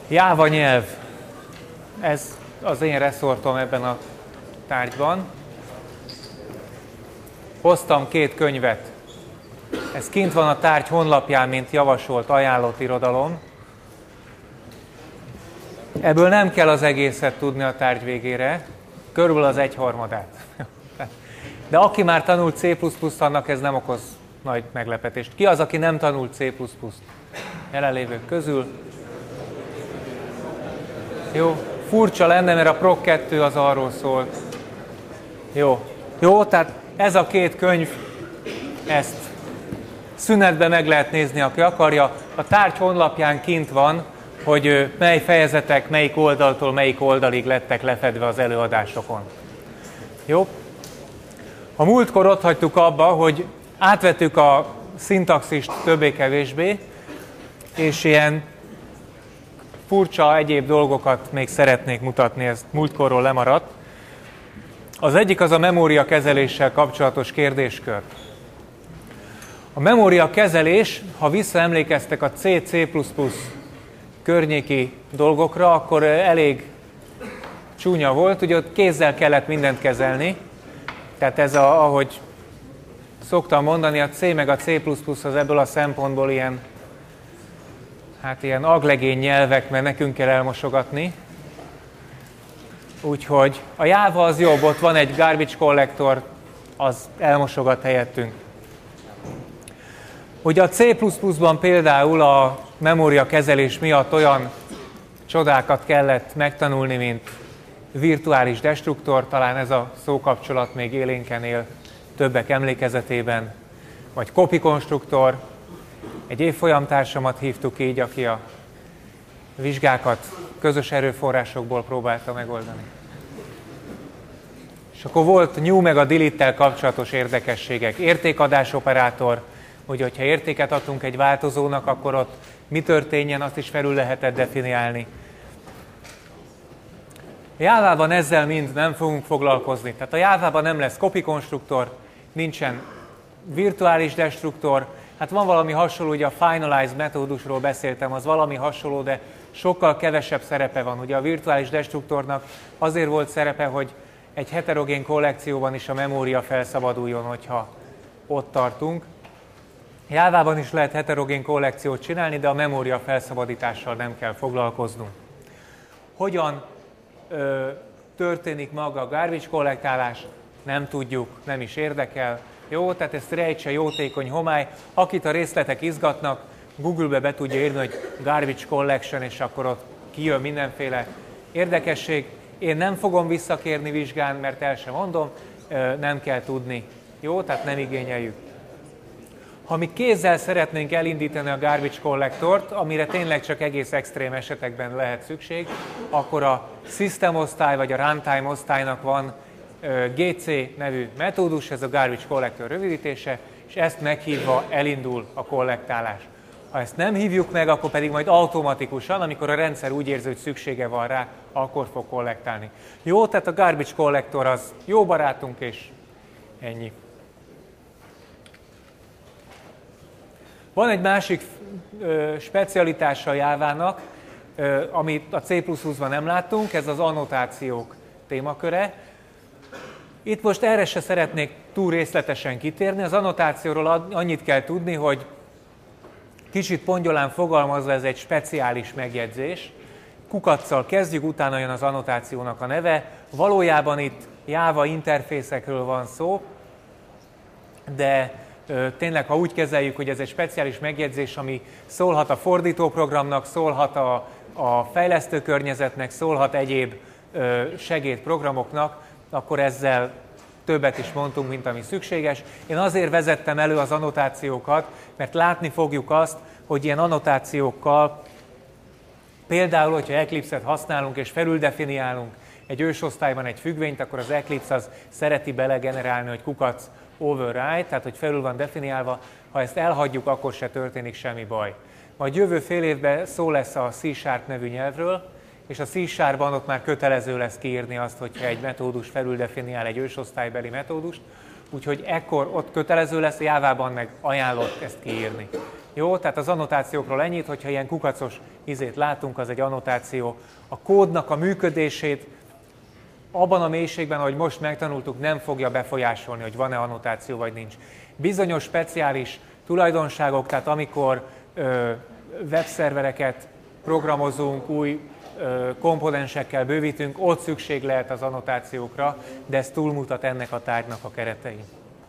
Java nyelv. Ez az én reszortom ebben a tárgyban. Hoztam 2 könyvet. Ez kint van a tárgy honlapján, mint javasolt, ajánlott irodalom. Ebből nem kell az egészet tudni a tárgy végére, körülbelül az 1/3. De aki már tanult C++-t, annak ez nem okoz nagy meglepetést. Ki az, aki nem tanult C++-t jelenlévők közül? Jó, furcsa lenne, mert a PROC 2 az arról szólt. Jó, tehát ez a 2 könyv, ezt szünetben meg lehet nézni, aki akarja. A tárgy honlapján kint van, hogy mely fejezetek, melyik oldaltól melyik oldalig lettek lefedve az előadásokon. Jó? A múltkor ott hagytuk abba, hogy átvettük a szintaxist többé-kevésbé, és ilyen furcsa egyéb dolgokat még szeretnék mutatni, ez múltkorról lemaradt. Az egyik az a memóriakezeléssel kapcsolatos kérdéskör. A memóriakezelés, ha visszaemlékeztek a C++ környéki dolgokra, akkor elég csúnya volt, ugye ott kézzel kellett mindent kezelni, tehát ez ahogy szoktam mondani, a C meg a C++ az ebből a szempontból ilyen aglegény nyelvek, mert nekünk kell elmosogatni. Úgyhogy a Java az jobb, ott van egy garbage collector, az elmosogat helyettünk. Ugye a C++-ban például a memóriakezelés miatt olyan csodákat kellett megtanulni, mint virtuális destruktor, talán ez a szókapcsolat még élénken él többek emlékezetében, vagy copy konstruktor, egy évfolyamtársamat hívtuk így, aki a vizsgákat közös erőforrásokból próbálta megoldani. És akkor volt new meg a delete-tel kapcsolatos érdekességek. Értékadás operátor, hogy hogyha értéket adtunk egy változónak, akkor ott mi történjen, azt is felül lehetett definiálni. Jávában ezzel mind nem fogunk foglalkozni. Tehát a Jávában nem lesz copy konstruktor, nincsen virtuális destruktor. Hát van valami hasonló, ugye a finalize metódusról beszéltem, az valami hasonló, de sokkal kevesebb szerepe van. Ugye a virtuális destruktornak azért volt szerepe, hogy egy heterogén kollekcióban is a memória felszabaduljon, hogyha ott tartunk. Jávában is lehet heterogén kollekciót csinálni, de a memória felszabadítással nem kell foglalkoznunk. Hogyan történik maga a garbage kollektálás? Nem tudjuk, nem is érdekel. Jó, tehát ezt rejtse jótékony homály. Akit a részletek izgatnak, Google-be be tudja írni, hogy garbage collection, és akkor ott kijön mindenféle érdekesség. Én nem fogom visszakérni vizsgán, mert el sem mondom, nem kell tudni. Jó, tehát nem igényeljük. Ha mi kézzel szeretnénk elindítani a garbage collectort, amire tényleg csak egész extrém esetekben lehet szükség, akkor a system osztály vagy a runtime osztálynak van GC nevű metódus, ez a garbage collector rövidítése, és ezt meghívva elindul a kollektálás. Ha ezt nem hívjuk meg, akkor pedig majd automatikusan, amikor a rendszer úgy érzi, hogy szüksége van rá, akkor fog kollektálni. Jó, tehát a garbage collector az jó barátunk, és ennyi. Van egy másik specialitása a Jávának, amit a C++-ban nem láttunk, ez az annotációk témaköre. Itt most erre se szeretnék túl részletesen kitérni. Az annotációról annyit kell tudni, hogy kicsit pongyolán fogalmazva ez egy speciális megjegyzés. Kukaccal kezdjük, utána jön az annotációnak a neve. Valójában itt Java interfészekről van szó, de tényleg, ha úgy kezeljük, hogy ez egy speciális megjegyzés, ami szólhat a fordítóprogramnak, szólhat a fejlesztőkörnyezetnek, szólhat egyéb segédprogramoknak, akkor ezzel többet is mondtunk, mint ami szükséges. Én azért vezettem elő az annotációkat, mert látni fogjuk azt, hogy ilyen annotációkkal, például, hogyha Eclipse-et használunk és felüldefiniálunk egy ősosztályban egy függvényt, akkor az Eclipse az szereti belegenerálni, hogy kukac override, tehát hogy felül van definiálva, ha ezt elhagyjuk, akkor se történik semmi baj. Majd jövő fél évben szó lesz a C# nevű nyelvről, és a C#-ban ott már kötelező lesz kiírni azt, hogyha egy metódus felül definiál egy ősosztálybeli metódust, úgyhogy ekkor ott kötelező lesz, a Jávában meg ajánlott ezt kiírni. Jó, tehát az annotációkról ennyit, hogyha ilyen kukacos izét látunk, az egy annotáció. A kódnak a működését abban a mélységben, ahogy most megtanultuk, nem fogja befolyásolni, hogy van-e annotáció vagy nincs. Bizonyos speciális tulajdonságok, tehát amikor webszervereket programozunk, új komponensekkel bővítünk, ott szükség lehet az annotációkra, de ez túlmutat ennek a tárgynak a keretein.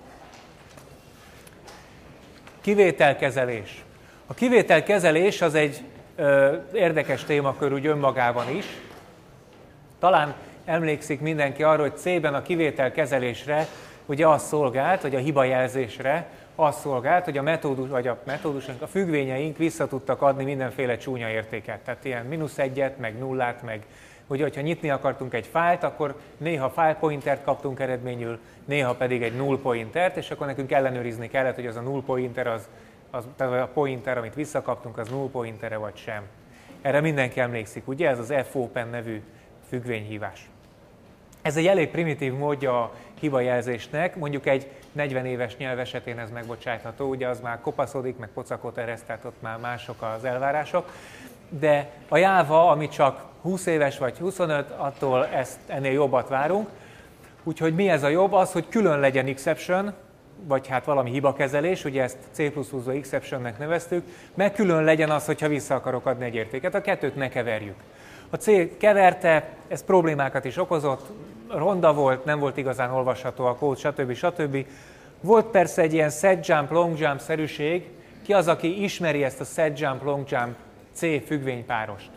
Kivételkezelés. A kivételkezelés az egy érdekes témakör úgy önmagában is. Talán emlékszik mindenki arra, hogy C-ben a kivételkezelésre ugye az szolgált, vagy a hibajelzésre az szolgált, hogy a metódusunk, a függvényeink vissza tudtak adni mindenféle csúnya értéket. Tehát ilyen -1-et, meg 0-át, meg ugye, hogyha nyitni akartunk egy fájlt, akkor néha file pointert kaptunk eredményül, néha pedig egy null pointert, és akkor nekünk ellenőrizni kellett, hogy az a null pointer, tehát a pointer, amit visszakaptunk, az null pointere vagy sem. Erre mindenki emlékszik, ugye? Ez az fopen nevű függvényhívás. Ez egy elég primitív módja a hibajelzésnek, mondjuk egy 40 éves nyelv esetén ez megbocsátható, ugye az már kopaszodik, meg pocakot ereszt, tehát ott már mások az elvárások. De a Java, ami csak 20 éves vagy 25, attól ennél jobbat várunk. Úgyhogy mi ez a jobb? Az, hogy külön legyen exception, vagy hát valami hibakezelés, ugye ezt C++-ba exceptionnek neveztük, meg külön legyen az, hogyha vissza akarok adni egy értéket. A kettőt ne keverjük. A C keverte, ez problémákat is okozott, ronda volt, nem volt igazán olvasható a kód, stb. Volt persze egy ilyen set jump, long jump szerűség. Ki az, aki ismeri ezt a set jump, long jump C függvénypárost?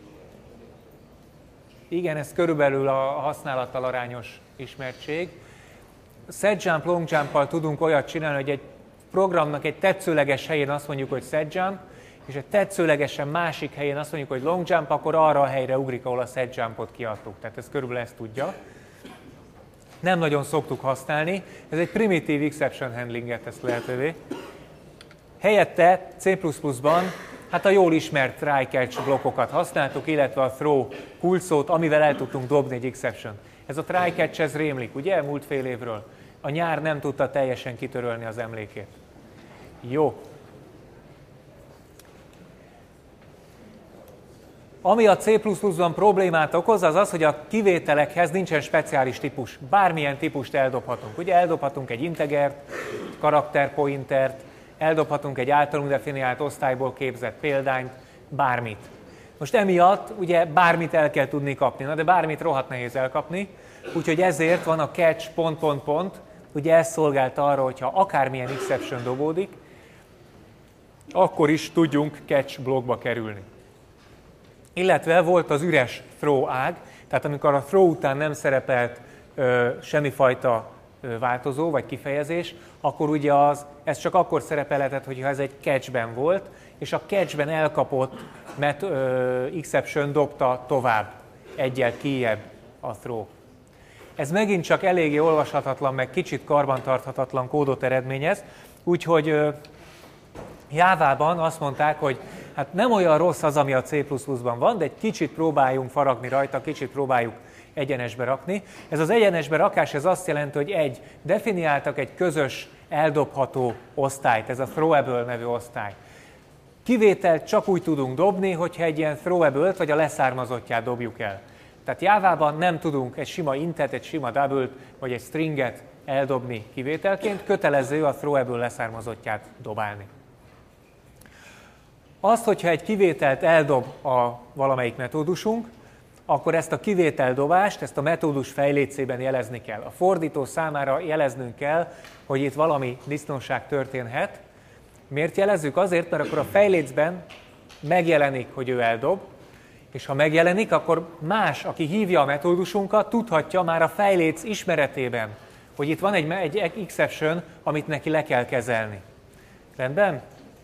Igen, ez körülbelül a használattal arányos ismertség. A set jump, long jump-kal tudunk olyat csinálni, hogy egy programnak egy tetszőleges helyén azt mondjuk, hogy set jump, és egy tetszőlegesen másik helyén azt mondjuk, hogy long jump, akkor arra a helyre ugrik, ahol a set jumpot kiadtuk. Tehát ez körülbelül ezt tudja. Nem nagyon szoktuk használni. Ez egy primitív exception handlinget tesz lehetővé. Helyette C++-ban hát a jól ismert try-catch blokkokat használtuk, illetve a throw kulcsszót, amivel el tudtunk dobni egy exception. Ez a try-catch, ez rémlik, ugye, múlt fél évről. A nyár nem tudta teljesen kitörölni az emlékét. Jó. Ami a C++-ban problémát okoz, az az, hogy a kivételekhez nincsen speciális típus. Bármilyen típust eldobhatunk. Ugye eldobhatunk egy integert, karakterpointert, eldobhatunk egy általunk definiált osztályból képzett példányt, bármit. Most emiatt ugye bármit el kell tudni kapni, de bármit rohadt nehéz elkapni, úgyhogy ezért van a catch ... Ugye ez szolgált arra, hogyha akármilyen exception dobódik, akkor is tudjunk catch blokkba kerülni. Illetve volt az üres throw ág, tehát amikor a throw után nem szerepelt semmifajta változó vagy kifejezés, akkor ugye ez csak akkor szerepelhetett, hogyha ez egy catchben volt, és a catchben elkapott exception dobta tovább, egyel kijjebb a throw. Ez megint csak eléggé olvashatatlan, meg kicsit karbantarthatatlan kódot eredményez, úgyhogy Jávában azt mondták, hogy hát nem olyan rossz az, ami a C++-ban van, de egy kicsit próbáljunk faragni rajta, kicsit próbáljuk egyenesbe rakni. Ez az egyenesbe rakás, ez azt jelenti, hogy definiáltak egy közös eldobható osztályt, ez a throwable nevű osztály. Kivételt csak úgy tudunk dobni, hogyha egy ilyen throwable-t vagy a leszármazottját dobjuk el. Tehát Jávában nem tudunk egy sima intet, egy sima double-t vagy egy stringet eldobni kivételként, kötelező a throwable leszármazottját dobálni. Azt, hogyha egy kivételt eldob a valamelyik metódusunk, akkor ezt a kivételdobást, ezt a metódus fejlécében jelezni kell. A fordító számára jeleznünk kell, hogy itt valami disznóság történhet. Miért jelezzük? Azért, mert akkor a fejlécben megjelenik, hogy ő eldob, és ha megjelenik, akkor más, aki hívja a metódusunkat, tudhatja már a fejléc ismeretében, hogy itt van egy exception, amit neki le kell kezelni. Rendben?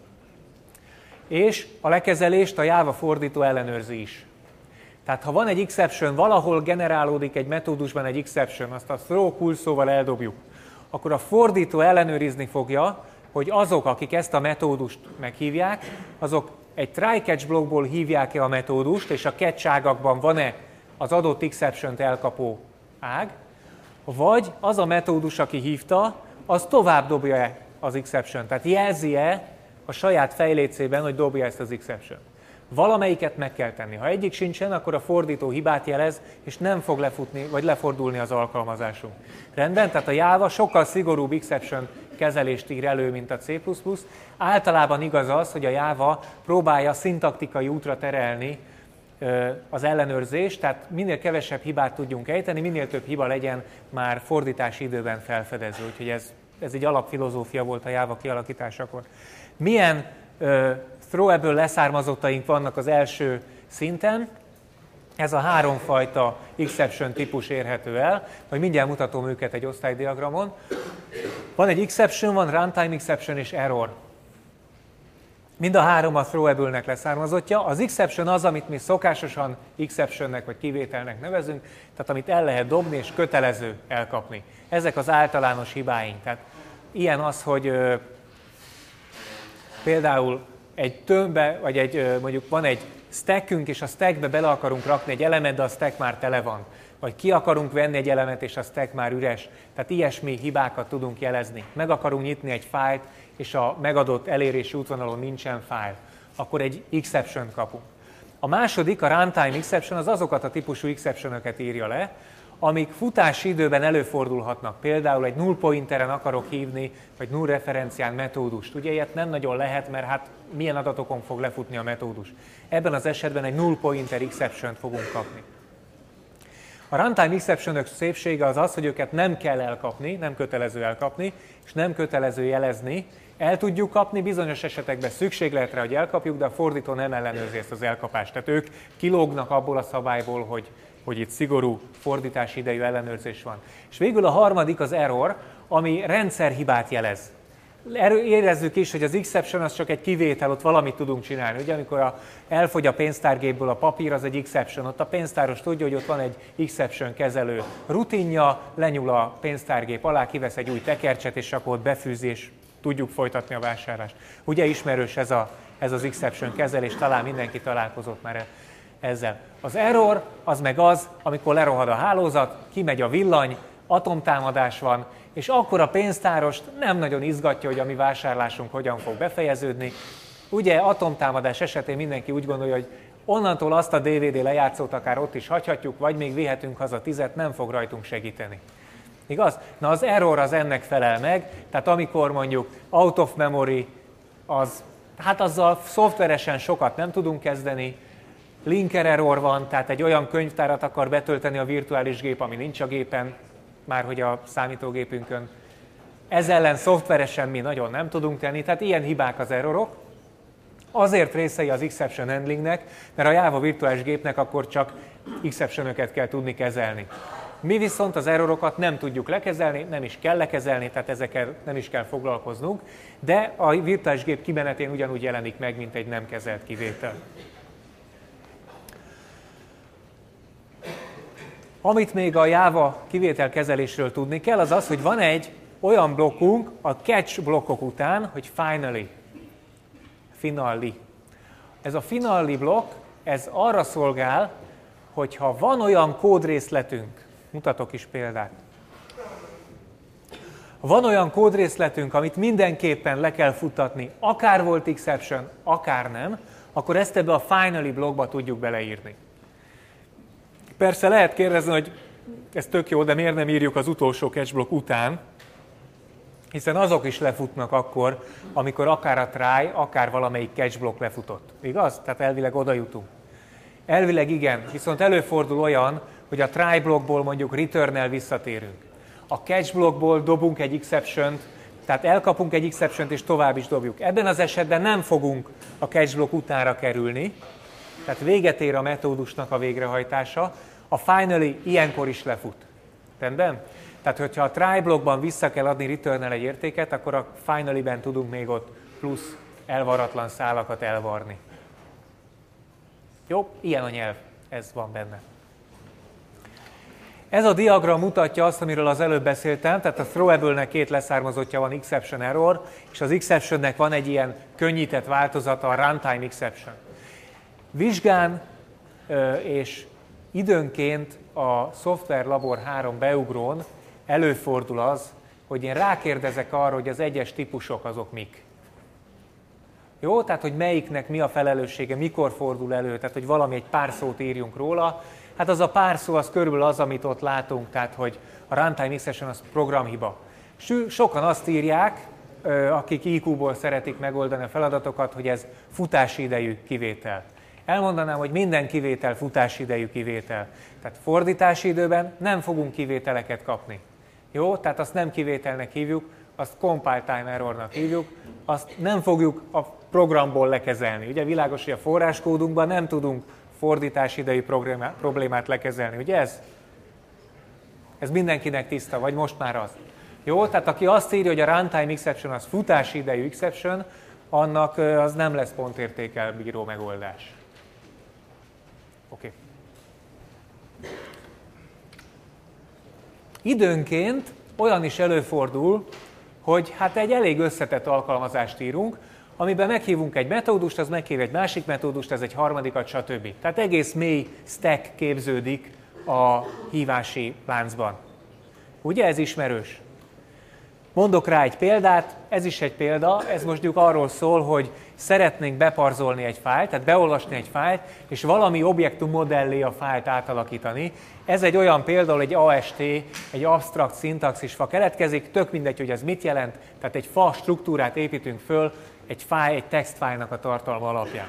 És a lekezelést a Java fordító ellenőrzi is. Tehát ha van egy exception, valahol generálódik egy metódusban egy exception, azt a throw kulcsszóval eldobjuk, akkor a fordító ellenőrizni fogja, hogy azok, akik ezt a metódust meghívják, azok egy try-catch blokkból hívják-e a metódust, és a catch ágakban van-e az adott exception-t elkapó ág, vagy az a metódus, aki hívta, az tovább dobja-e az exception-t. Tehát jelzi-e, a saját fejlécében, hogy dobja ezt az exception. Valamelyiket meg kell tenni. Ha egyik sincsen, akkor a fordító hibát jelez, és nem fog lefutni, vagy lefordulni az alkalmazásunk. Rendben? Tehát a Java sokkal szigorúbb exception kezelést ír elő, mint a C++. Általában igaz az, hogy a Java próbálja szintaktikai útra terelni az ellenőrzést, tehát minél kevesebb hibát tudjunk ejteni, minél több hiba legyen már fordítási időben felfedező. Úgyhogy ez egy alapfilozófia volt a Java kialakításakor. Milyen throwable leszármazottaink vannak az első szinten? Ez a háromfajta exception típus érhető el, majd mindjárt mutatom őket egy osztálydiagramon. Van egy exception, van runtime exception és error. Mind a három a throwable-nek leszármazottja. Az exception az, amit mi szokásosan exceptionnek vagy kivételnek nevezünk, tehát amit el lehet dobni és kötelező elkapni. Ezek az általános hibáink. Tehát ilyen az, hogy például egy tömbbe, vagy mondjuk van egy stackünk, és a stackbe bele akarunk rakni egy elemet, de a stack már tele van. Vagy ki akarunk venni egy elemet, és a stack már üres. Tehát ilyesmi hibákat tudunk jelezni. Meg akarunk nyitni egy fájlt, és a megadott elérési útvonalon nincsen fájl. Akkor egy exception kapunk. A második, a runtime exception, az azokat a típusú exceptionöket írja le, amik futási időben előfordulhatnak. Például egy null pointeren akarok hívni, vagy null referencián metódust. Ugye ilyet nem nagyon lehet, mert hát milyen adatokon fog lefutni a metódus. Ebben az esetben egy null pointer exception-t fogunk kapni. A runtime exception-ök szépsége az az, hogy őket nem kell elkapni, nem kötelező elkapni, és nem kötelező jelezni. El tudjuk kapni, bizonyos esetekben szükség lehet rá, hogy elkapjuk, de a fordító nem ellenőrzi ezt az elkapást. Tehát ők kilógnak abból a szabályból, hogy itt szigorú fordítási idejű ellenőrzés van. És végül a harmadik az error, ami rendszerhibát jelez. Érezzük is, hogy az exception az csak egy kivétel, ott valamit tudunk csinálni. Ugye, amikor elfogy a pénztárgépből a papír, az egy exception. Ott a pénztáros tudja, hogy ott van egy exception kezelő rutinja, lenyúl a pénztárgép alá, kivesz egy új tekercset, és akkor ott befűzi, és tudjuk folytatni a vásárlást. Ugye ismerős ez az exception kezelés, talán mindenki találkozott már ezzel. Az error az meg az, amikor lerohad a hálózat, kimegy a villany, atomtámadás van, és akkor a pénztárost nem nagyon izgatja, hogy a mi vásárlásunk hogyan fog befejeződni. Ugye atomtámadás esetén mindenki úgy gondolja, hogy onnantól azt a DVD lejátszót akár ott is hagyhatjuk, vagy még vihetünk haza 10, nem fog rajtunk segíteni. Igaz? Na az error az ennek felel meg, tehát amikor mondjuk out of memory, hát azzal szoftveresen sokat nem tudunk kezdeni, linker error van, tehát egy olyan könyvtárat akar betölteni a virtuális gép, ami nincs a gépen, már hogy a számítógépünkön. Ez ellen szoftveresen mi nagyon nem tudunk tenni, tehát ilyen hibák az errorok. Azért részei az exception handlingnek, mert a Java virtuális gépnek akkor csak exceptionöket kell tudni kezelni. Mi viszont az errorokat nem tudjuk lekezelni, nem is kell lekezelni, tehát ezekkel nem is kell foglalkoznunk, de a virtuális gép kimenetén ugyanúgy jelenik meg, mint egy nem kezelt kivétel. Amit még a Java kivételkezelésről tudni kell, az az, hogy van egy olyan blokkunk a catch blokkok után, hogy finally. Ez a finally blokk, ez arra szolgál, hogyha van olyan kódrészletünk, mutatok is példát. Van olyan kódrészletünk, amit mindenképpen le kell futtatni, akár volt exception, akár nem, akkor ezt ebbe a finally blokkba tudjuk beleírni. Persze lehet kérdezni, hogy ez tök jó, de miért nem írjuk az utolsó catch blokk után, hiszen azok is lefutnak akkor, amikor akár a try, akár valamelyik catch blokk lefutott. Igaz? Tehát elvileg oda jutunk. Elvileg igen, viszont előfordul olyan, hogy a try blokkból mondjuk return-nel visszatérünk. A catch blokkból dobunk egy exception-t, tehát elkapunk egy exception-t és tovább is dobjuk. Ebben az esetben nem fogunk a catch blokk utánra kerülni, tehát véget ér a metódusnak a végrehajtása, a finally ilyenkor is lefut. Rendben? Tehát, hogyha a try blokkban vissza kell adni return-nel egy értéket, akkor a finally-ben tudunk még ott plusz elvaratlan szálakat elvarni. Jó? Ilyen a nyelv. Ez van benne. Ez a diagram mutatja azt, amiről az előbb beszéltem, tehát a throwable-nek két leszármazottja van, exception error, és az exceptionnek van egy ilyen könnyített változata, a runtime exception. Vizsgán és időnként a Software Labor 3 beugrón előfordul az, hogy én rákérdezek arra, hogy az egyes típusok azok mik. Jó, tehát hogy melyiknek mi a felelőssége, mikor fordul elő, tehát hogy valami egy pár szót írjunk róla. Hát az a pár szó az körülbelül az, amit ott látunk, tehát hogy a runtime exception az programhiba. Sokan azt írják, akik IQ-ból szeretik megoldani a feladatokat, hogy ez futási idejű kivétel. Elmondanám, hogy minden kivétel futási idejű kivétel. Tehát fordítási időben nem fogunk kivételeket kapni. Jó, tehát azt nem kivételnek hívjuk, azt compile time errornak hívjuk, azt nem fogjuk a programból lekezelni. Ugye világos, hogy a forráskódunkban nem tudunk fordítási idejű problémát lekezelni, ugye ez? Ez mindenkinek tiszta, vagy most már az. Jó, tehát aki azt írja, hogy a runtime exception az futási idejű exception, annak az nem lesz pontértékkel bíró megoldás. Oké. Időnként olyan is előfordul, hogy hát egy elég összetett alkalmazást írunk, amiben meghívunk egy metódust, az meghív egy másik metódust, ez egy harmadikat, stb. Tehát egész mély stack képződik a hívási láncban. Ugye ez ismerős? Mondok rá egy példát, ez is egy példa, ez most arról szól, hogy szeretnénk beparzolni egy fájlt, tehát beolvasni egy fájlt, és valami objektum modellé a fájlt átalakítani. Ez egy olyan például egy AST, egy absztrakt szintaxisfa keletkezik, tök mindegy, hogy ez mit jelent, tehát egy fa struktúrát építünk föl egy fájl, egy textfájlnak a tartalma alapján.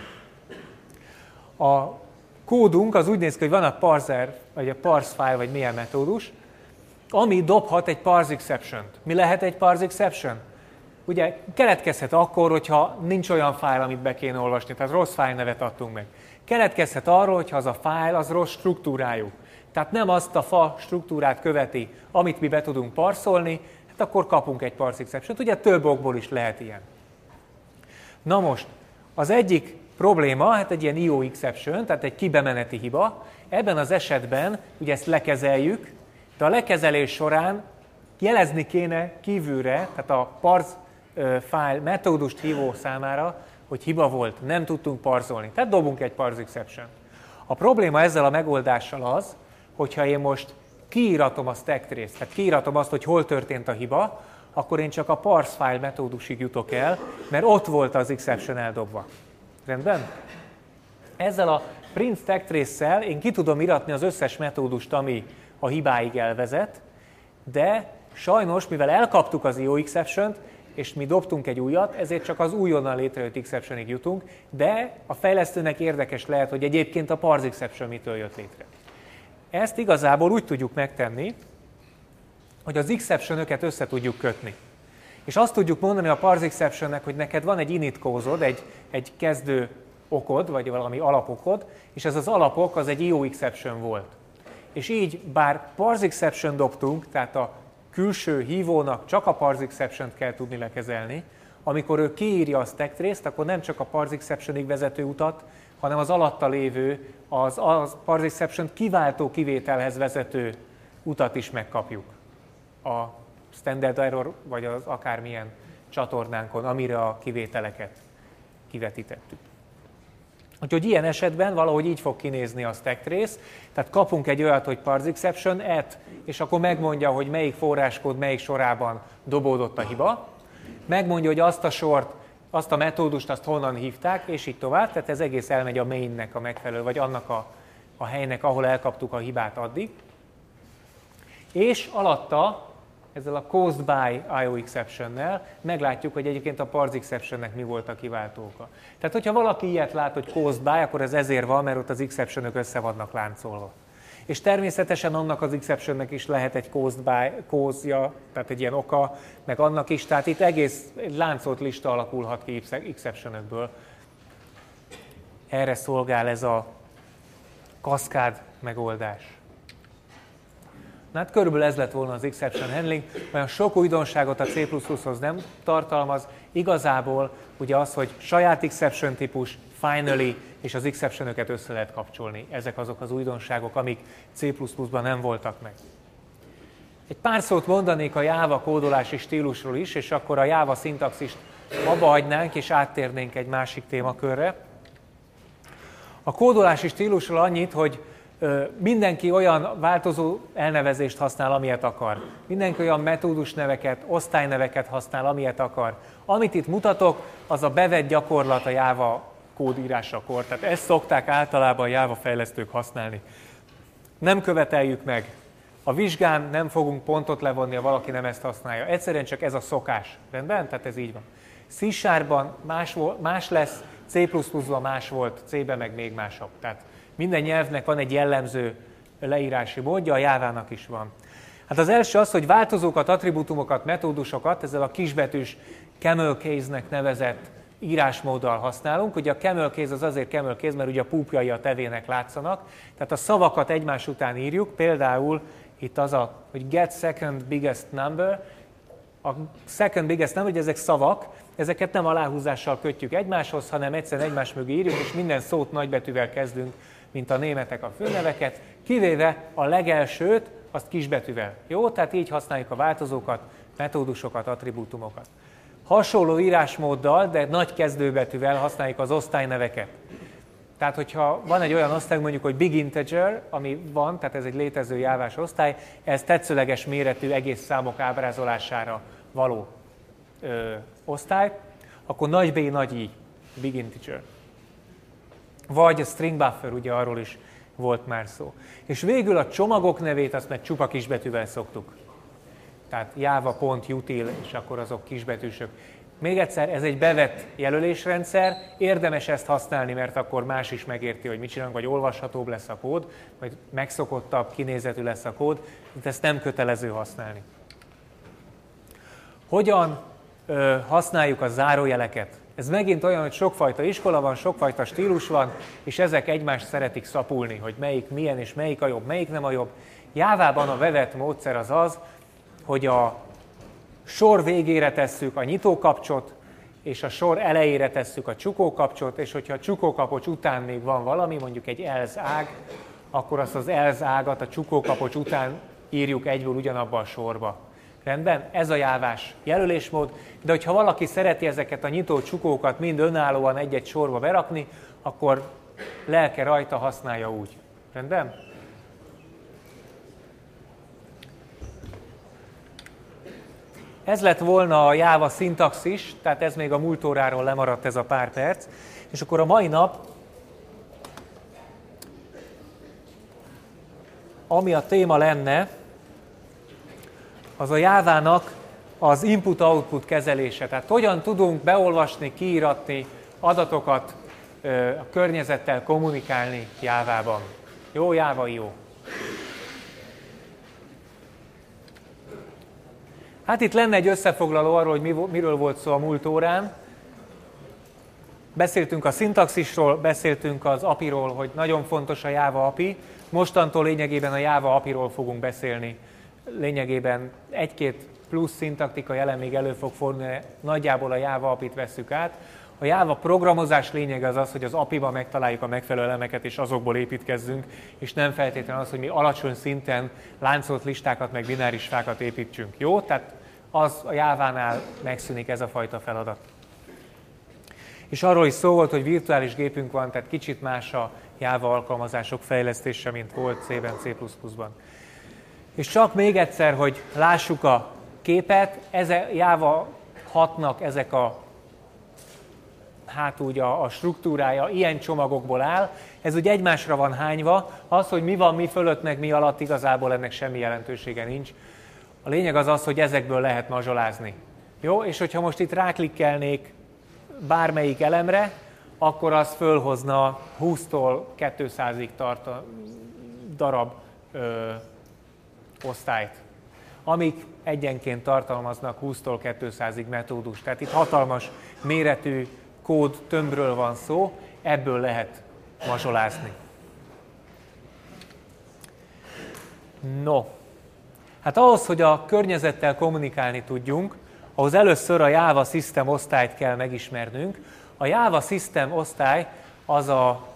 A kódunk az úgy néz ki, hogy van a parser, vagy a parse file, vagy milyen metódus, ami dobhat egy parse exception-t. Mi lehet egy parse exception? Ugye keletkezhet akkor, hogyha nincs olyan fájl, amit be kéne olvasni, tehát rossz fájlnevet adtunk meg. Keletkezhet arról, hogyha az a fájl az rossz struktúrájú. Tehát nem azt a fa struktúrát követi, amit mi be tudunk parszolni, hát akkor kapunk egy parse exception-t. Ugye több okból is lehet ilyen. Na most, az egyik probléma, hát egy ilyen IO exception, tehát egy kibemeneti hiba. Ebben az esetben ugye ezt lekezeljük, de a lekezelés során jelezni kéne kívülre, tehát a parse file metódust hívó számára, hogy hiba volt, nem tudtunk parzolni. Tehát dobunk egy parse exception. A probléma ezzel a megoldással az, hogyha én most kiíratom a stack trace, tehát kiíratom azt, hogy hol történt a hiba, akkor én csak a parse file metódusig jutok el, mert ott volt az exception eldobva. Rendben? Ezzel a print stack trace-szel én ki tudom íratni az összes metódust, ami a hibáig elvezet, de sajnos, mivel elkaptuk az IO exception-t, és mi dobtunk egy újat, ezért csak az újonnan létrejött exceptionig jutunk, de a fejlesztőnek érdekes lehet, hogy egyébként a parse exception mitől jött létre. Ezt igazából úgy tudjuk megtenni, hogy az exception-öket össze tudjuk kötni. És azt tudjuk mondani a parse exception-nek, hogy neked van egy init cause-od, egy kezdő okod, vagy valami alapokod, és ez az alapok az egy IO exception volt. És így, bár parse exception dobtunk, tehát a külső hívónak csak a parse exception-t kell tudni lekezelni, amikor ő kiírja a stack trace-t, akkor nem csak a parse exceptionig vezető utat, hanem az alatta lévő, az parse exception kiváltó kivételhez vezető utat is megkapjuk a standard error, vagy az akármilyen csatornánkon, amire a kivételeket kivetítettük. Úgyhogy ilyen esetben valahogy így fog kinézni a stack trace, tehát kapunk egy olyat, hogy parse exception, és akkor megmondja, hogy melyik forráskód, melyik sorában dobódott a hiba, megmondja, hogy azt a sort, azt a metódust, azt honnan hívták, és így tovább, tehát ez egész elmegy a mainnek a megfelelő, vagy annak a helynek, ahol elkaptuk a hibát addig. És alatta, ezzel a caused by IO exception-nel meglátjuk, hogy egyébként a parse exception-nek mi volt a kiváltó oka. Tehát, hogyha valaki ilyet lát, hogy caused by, akkor ez ezért van, mert ott az exception-ök össze vannak láncolva. És természetesen annak az exception-nek is lehet egy caused by, cause-ja, tehát egy ilyen oka, meg annak is, tehát itt egész egy láncolt lista alakulhat ki exception-ökből. Erre szolgál ez a kaszkád megoldás. Na hát körülbelül ez lett volna az exception handling, olyan sok újdonságot a C++-hoz nem tartalmaz, igazából ugye az, hogy saját exception típus, finally és az exception-öket össze lehet kapcsolni. Ezek azok az újdonságok, amik C++-ban nem voltak meg. Egy pár szót mondanék a Java kódolási stílusról is, és akkor a Java szintaxist abba hagynánk, és áttérnénk egy másik témakörre. A kódolási stílusról annyit, hogy Mindenki olyan változó elnevezést használ, amilyet akar. Mindenki olyan metódus neveket, osztályneveket használ, amilyet akar. Amit itt mutatok, az a bevett gyakorlat a Java kódírásakor. Tehát ezt szokták általában a Java fejlesztők használni. Nem követeljük meg. A vizsgán nem fogunk pontot levonni, ha valaki nem ezt használja. Egyszerűen csak ez a szokás. Rendben? Tehát ez így van. C-sharpban más lesz, C++-ban más volt, C-ben meg még másabb. Tehát minden nyelvnek van egy jellemző leírási módja, a Jávának is van. Hát az első az, hogy változókat, attribútumokat, metódusokat ezzel a kisbetűs camel case-nek nevezett írásmóddal használunk. Ugye a camel case az azért camel case, mert ugye a púpjai a tevének látszanak. Tehát a szavakat egymás után írjuk, például itt az hogy get second biggest number. A second biggest number, hogy ezek szavak, ezeket nem aláhúzással kötjük egymáshoz, hanem egyszerűen egymás mögé írjuk, és minden szót nagybetűvel kezdünk, mint a németek a főneveket, kivéve a legelsőt, azt kisbetűvel. Jó? Tehát így használjuk a változókat, metódusokat, attribútumokat. Hasonló írásmóddal, de nagy kezdőbetűvel használjuk az osztályneveket. Tehát, hogyha van egy olyan osztály, mondjuk, hogy big integer, ami van, tehát ez egy létező jávás osztály, ez tetszőleges méretű egész számok ábrázolására való osztály, akkor nagy B, nagy I, big integer. Vagy a string buffer, ugye arról is volt már szó. És végül a csomagok nevét azt meg csupa kisbetűvel szoktuk. Tehát java.util, és akkor azok kisbetűsök. Még egyszer, ez egy bevett jelölésrendszer, érdemes ezt használni, mert akkor más is megérti, hogy mit csinálunk, vagy olvashatóbb lesz a kód, vagy megszokottabb, kinézetű lesz a kód, de ezt nem kötelező használni. Hogyan használjuk a zárójeleket? Ez megint olyan, hogy sokfajta iskola van, sokfajta stílus van, és ezek egymást szeretik szapulni, hogy melyik milyen és melyik a jobb, melyik nem a jobb. Jávában a bevett módszer az, hogy a sor végére tesszük a nyitókapcsot, és a sor elejére tesszük a csukókapcsot, és hogyha a csukókapocs után még van valami, mondjuk egy else ág, akkor azt az else ágat a csukókapocs után írjuk egyből ugyanabba a sorba. Rendben? Ez a jávás jelölésmód, de hogyha valaki szereti ezeket a nyitó-csukókat mind önállóan egy-egy sorba berakni, akkor lelke rajta, használja úgy. Rendben? Ez lett volna a Java szintaxis, tehát ez még a múlt óráról lemaradt ez a pár perc, és akkor a mai nap, ami a téma lenne, az a Jávának az input-output kezelése. Tehát hogyan tudunk beolvasni, kiíratni adatokat, a környezettel kommunikálni Jávában. Jó, Jáva jó. Hát itt lenne egy összefoglaló arról, hogy miről volt szó a múlt órán. Beszéltünk a szintaxisról, beszéltünk az API-ról, hogy nagyon fontos a Java API. Mostantól lényegében a Java API-ról fogunk beszélni. Lényegében egy-két plusz szintaktika jelen még elő fog fordulni, nagyjából a Java API-t vesszük át. A Java programozás lényege az, hogy az API-ban megtaláljuk a megfelelő elemeket, és azokból építkezzünk, és nem feltétlenül az, hogy mi alacsony szinten láncolt listákat, meg bináris fákat építsünk. Jó? Tehát az a Jávánál megszűnik ez a fajta feladat. És arról is szó volt, hogy virtuális gépünk van, tehát kicsit más a Java alkalmazások fejlesztése, mint volt C-ben, C++-ban. És csak még egyszer, hogy lássuk a képet, Java 6-nak ezek a struktúrája ilyen csomagokból áll. Ez ugye egymásra van hányva, az, hogy mi van mi fölött, meg mi alatt, igazából ennek semmi jelentősége nincs. A lényeg az, hogy ezekből lehet mazsolázni. Jó? És hogyha most itt ráklikkelnék bármelyik elemre, akkor az fölhozna 20-tól 200-ig darab osztályt, amik egyenként tartalmaznak 20-tól 200-ig metódust. Tehát itt hatalmas méretű kód tömbről van szó, ebből lehet mazsolázni. No, hát ahhoz, hogy a környezettel kommunikálni tudjunk, ahhoz először a Java System osztályt kell megismernünk. A Java System osztály az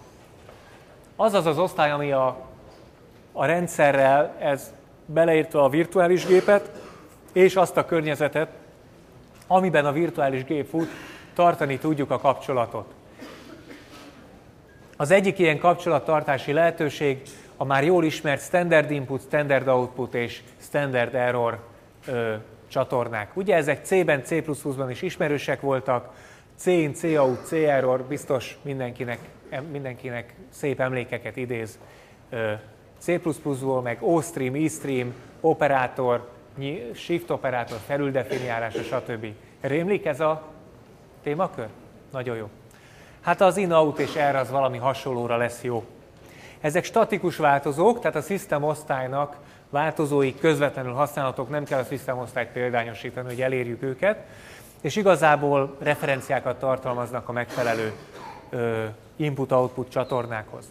az osztály, ami a rendszerrel, ez beleértve a virtuális gépet, és azt a környezetet, amiben a virtuális gép fut, tartani tudjuk a kapcsolatot. Az egyik ilyen kapcsolattartási lehetőség a már jól ismert standard input, standard output és standard error csatornák. Ugye ezek C-ben, C++-ban is ismerősek voltak, C-in, C-out, C-error, biztos mindenkinek szép emlékeket idéz C++-ból, meg O-stream, E-stream, operátor, shift operátor, felüldefiniálása, stb. Rémlik ez a témakör? Nagyon jó. Hát az in-out és erre az valami hasonlóra lesz jó. Ezek statikus változók, tehát a system osztálynak változói közvetlenül használhatók, nem kell a system osztályt példányosítani, hogy elérjük őket, és igazából referenciákat tartalmaznak a megfelelő input-output csatornákhoz.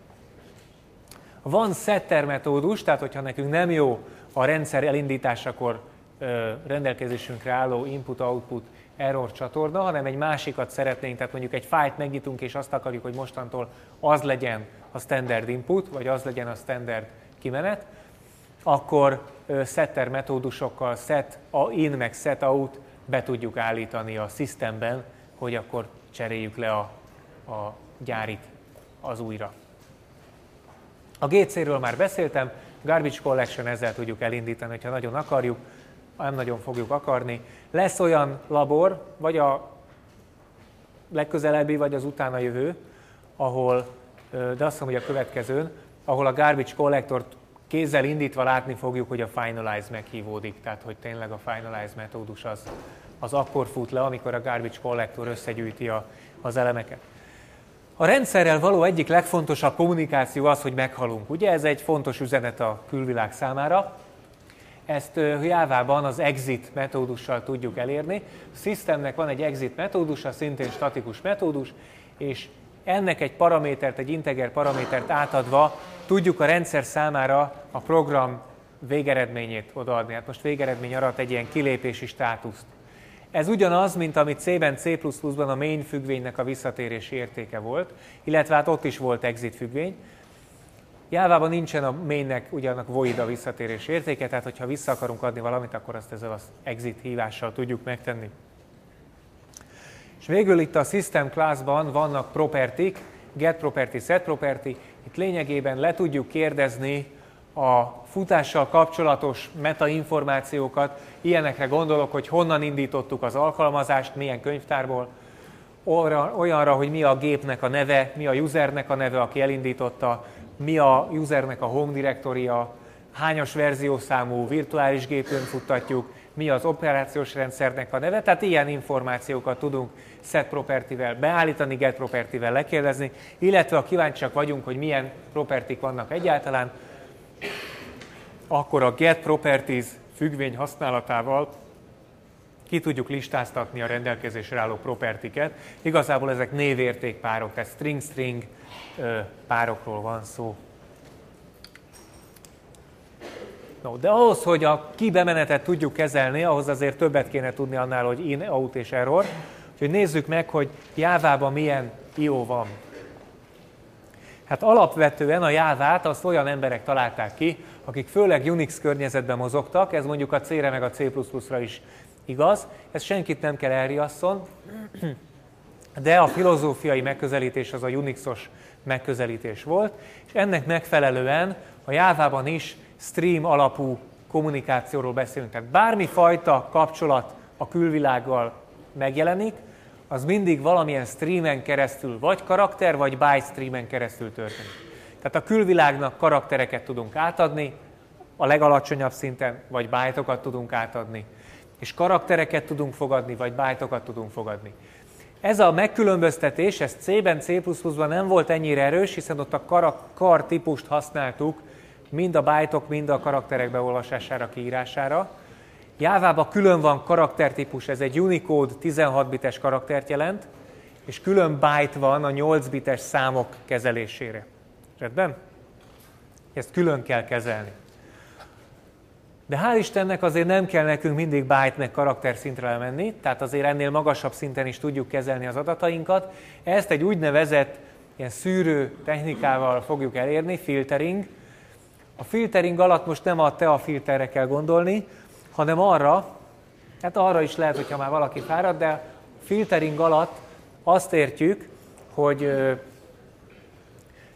Van setter metódus, tehát hogyha nekünk nem jó a rendszer elindításakor rendelkezésünkre álló input-output error csatorna, hanem egy másikat szeretnénk, tehát mondjuk egy fájlt megnyitunk, és azt akarjuk, hogy mostantól az legyen a standard input, vagy az legyen a standard kimenet, akkor setter metódusokkal set in meg set out be tudjuk állítani a systemben, hogy akkor cseréljük le a gyárit az újra. A GC-ről már beszéltem, garbage collection ezzel tudjuk elindítani, hogyha nagyon akarjuk, nem nagyon fogjuk akarni. Lesz olyan labor, vagy a legközelebbi, vagy az utána jövő, ahol, de azt hiszem, hogy a következőn, ahol a garbage collectort kézzel indítva látni fogjuk, hogy a finalize meghívódik, tehát hogy tényleg a finalize metódus az akkor fut le, amikor a garbage collector összegyűjti az elemeket. A rendszerrel való egyik legfontosabb kommunikáció az, hogy meghalunk. Ugye ez egy fontos üzenet a külvilág számára. Ezt Jávában az exit metódussal tudjuk elérni. A systemnek van egy exit metódusa, szintén statikus metódus, és ennek egy paramétert, egy integer paramétert átadva tudjuk a rendszer számára a program végeredményét odaadni. Hát most végeredmény alatt egy ilyen kilépési státuszt. Ez ugyanaz, mint amit C-ben, C++-ban a main függvénynek a visszatérési értéke volt, illetve hát ott is volt exit függvény. Jávában nincsen a mainnek ugyanak void a visszatérési értéke, tehát hogyha vissza akarunk adni valamit, akkor azt ezzel az exit hívással tudjuk megtenni. És végül itt a system classban vannak property-k, get property, set property. Itt lényegében le tudjuk kérdezni a futással kapcsolatos metainformációkat. Ilyenekre gondolok, hogy honnan indítottuk az alkalmazást, milyen könyvtárból, olyanra, hogy mi a gépnek a neve, mi a usernek a neve, aki elindította, mi a usernek a home direktória, hányas verziószámú virtuális gépön futtatjuk, mi az operációs rendszernek a neve, tehát ilyen információkat tudunk set property-vel beállítani, get property-vel lekérdezni, illetve ha kíváncsiak vagyunk, hogy milyen propertik vannak egyáltalán, akkor a get properties függvény használatával ki tudjuk listáztatni a rendelkezésre álló propertiket. Igazából ezek névértékpárok, tehát string-string párokról van szó. No, de ahhoz, hogy a kibemenetet tudjuk kezelni, ahhoz azért többet kéne tudni annál, hogy in, out és error. Úgyhogy nézzük meg, hogy Jávában milyen IO van. Hát alapvetően a Jávát azt olyan emberek találták ki, akik főleg Unix környezetben mozogtak, ez mondjuk a C-re meg a C++-ra is igaz, ez senkit nem kell elriasszon, de a filozófiai megközelítés az a Unixos megközelítés volt, és ennek megfelelően a Jávában is stream alapú kommunikációról beszélünk. Tehát bármifajta kapcsolat a külvilággal megjelenik, az mindig valamilyen streamen keresztül, vagy karakter, vagy byte streamen keresztül történik. Tehát a külvilágnak karaktereket tudunk átadni, a legalacsonyabb szinten, vagy byte-okat tudunk átadni, és karaktereket tudunk fogadni, vagy byte-okat tudunk fogadni. Ez a megkülönböztetés, ez C-ben, C++-ban nem volt ennyire erős, hiszen ott a kar típust használtuk, mind a byte-ok, mind a karakterek beolvasására, kiírására. Jávában külön van karaktertípus, ez egy Unicode 16 bites karaktert jelent, és külön byte van a 8 bites számok kezelésére. Rendben? Ezt külön kell kezelni. De hál' Istennek azért nem kell nekünk mindig byte meg karakter szintre lemenni, tehát azért ennél magasabb szinten is tudjuk kezelni az adatainkat. Ezt egy úgynevezett ilyen szűrő technikával fogjuk elérni, filtering. A filtering alatt most nem a TEA filterre kell gondolni, hanem arra, hát arra is lehet, hogyha már valaki fáradt, de a filtering alatt azt értjük, hogy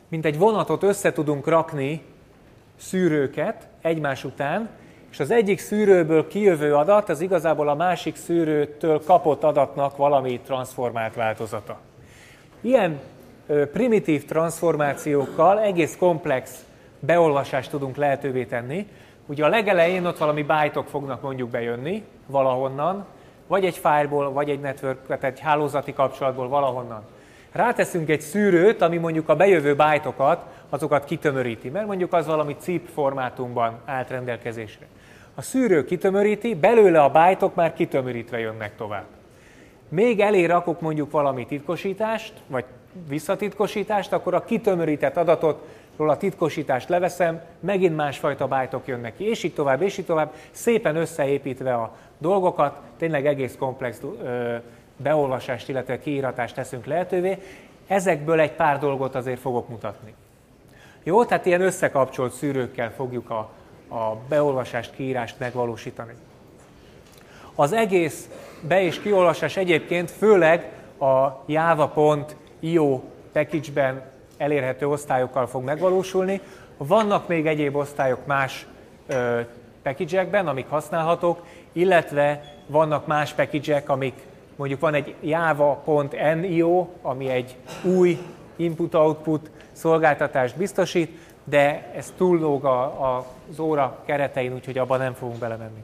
mint egy vonatot össze tudunk rakni szűrőket egymás után, és az egyik szűrőből kijövő adat az igazából a másik szűrőtől kapott adatnak valami transformált változata. Ilyen primitív transformációkkal egész komplex beolvasást tudunk lehetővé tenni. Ugye a legelején ott valami byte-ok fognak mondjuk bejönni valahonnan, vagy egy file-ból, vagy egy network, tehát egy hálózati kapcsolatból valahonnan. Ráteszünk egy szűrőt, ami mondjuk a bejövő byte-okat, azokat kitömöríti, mert mondjuk az valami zip formátumban állt rendelkezésre. A szűrő kitömöríti, belőle a byte-ok már kitömörítve jönnek tovább. Még elé rakok mondjuk valami titkosítást, vagy visszatitkosítást, akkor a kitömörített adatotról a titkosítást leveszem, megint másfajta byte-ok jönnek ki, és így tovább, szépen összeépítve a dolgokat, tényleg egész komplex beolvasást, illetve kiíratást teszünk lehetővé. Ezekből egy pár dolgot azért fogok mutatni. Jó, tehát ilyen összekapcsolt szűrőkkel fogjuk a beolvasást, kiírást megvalósítani. Az egész be- és kiolvasás egyébként főleg a java.io package-ben elérhető osztályokkal fog megvalósulni. Vannak még egyéb osztályok más package-ekben, amik használhatók, illetve vannak más package-ek, amik mondjuk van egy java.nio, ami egy új input-output szolgáltatást biztosít, de ez túllóg az óra keretein, úgyhogy abban nem fogunk belemenni.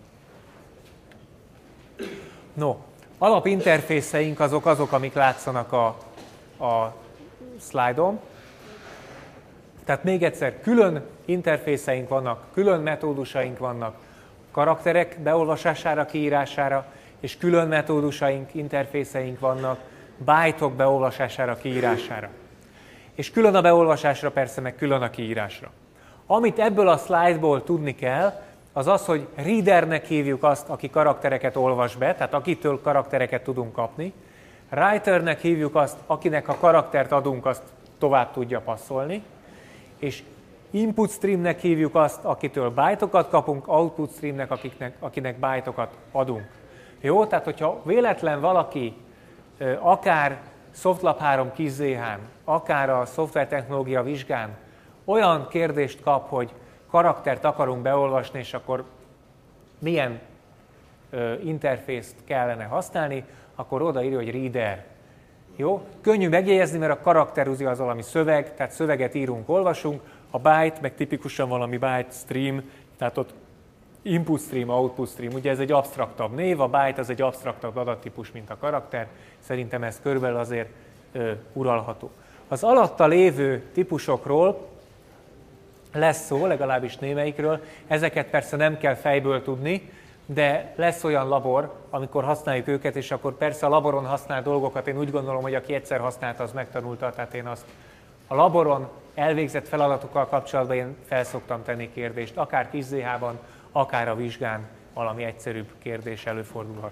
No, alapinterfészeink azok, amik látszanak a szlájdon. Tehát még egyszer, külön interfészeink vannak, külön metódusaink vannak karakterek beolvasására, kiírására, és külön metódusaink, interfészeink vannak byte-ok beolvasására, kiírására. És külön a beolvasásra persze, meg külön a kiírásra. Amit ebből a slide-ból tudni kell, az az, hogy readernek hívjuk azt, aki karaktereket olvas be, tehát akitől karaktereket tudunk kapni. Writernek hívjuk azt, akinek ha karaktert adunk, azt tovább tudja passzolni. És input streamnek hívjuk azt, akitől byte-okat kapunk, output streamnek, akinek byte-okat adunk. Jó, tehát hogyha véletlen valaki akár Softlab 3 KISS-ZH-n, akár a szoftvertechnológia vizsgán olyan kérdést kap, hogy karaktert akarunk beolvasni, és akkor milyen interfészt kellene használni, akkor odaírja, hogy reader. Jó? Könnyű megjegyezni, mert a karakterúzi az valami szöveg, tehát szöveget írunk, olvasunk, a byte meg tipikusan valami byte stream, tehát ott input stream, output stream, ugye ez egy absztraktabb név, a byte az egy absztraktabb adattípus, mint a karakter, szerintem ez körülbelül azért uralható. Az alatta lévő típusokról lesz szó, legalábbis némelyikről, ezeket persze nem kell fejből tudni, de lesz olyan labor, amikor használjuk őket, és akkor persze a laboron használt dolgokat én úgy gondolom, hogy aki egyszer használta, az megtanulta, tehát én azt a laboron elvégzett feladatokkal kapcsolatban én felszoktam tenni kérdést, akár KISS-ZH-ban, akár a vizsgán valami egyszerűbb kérdés előfordulhat.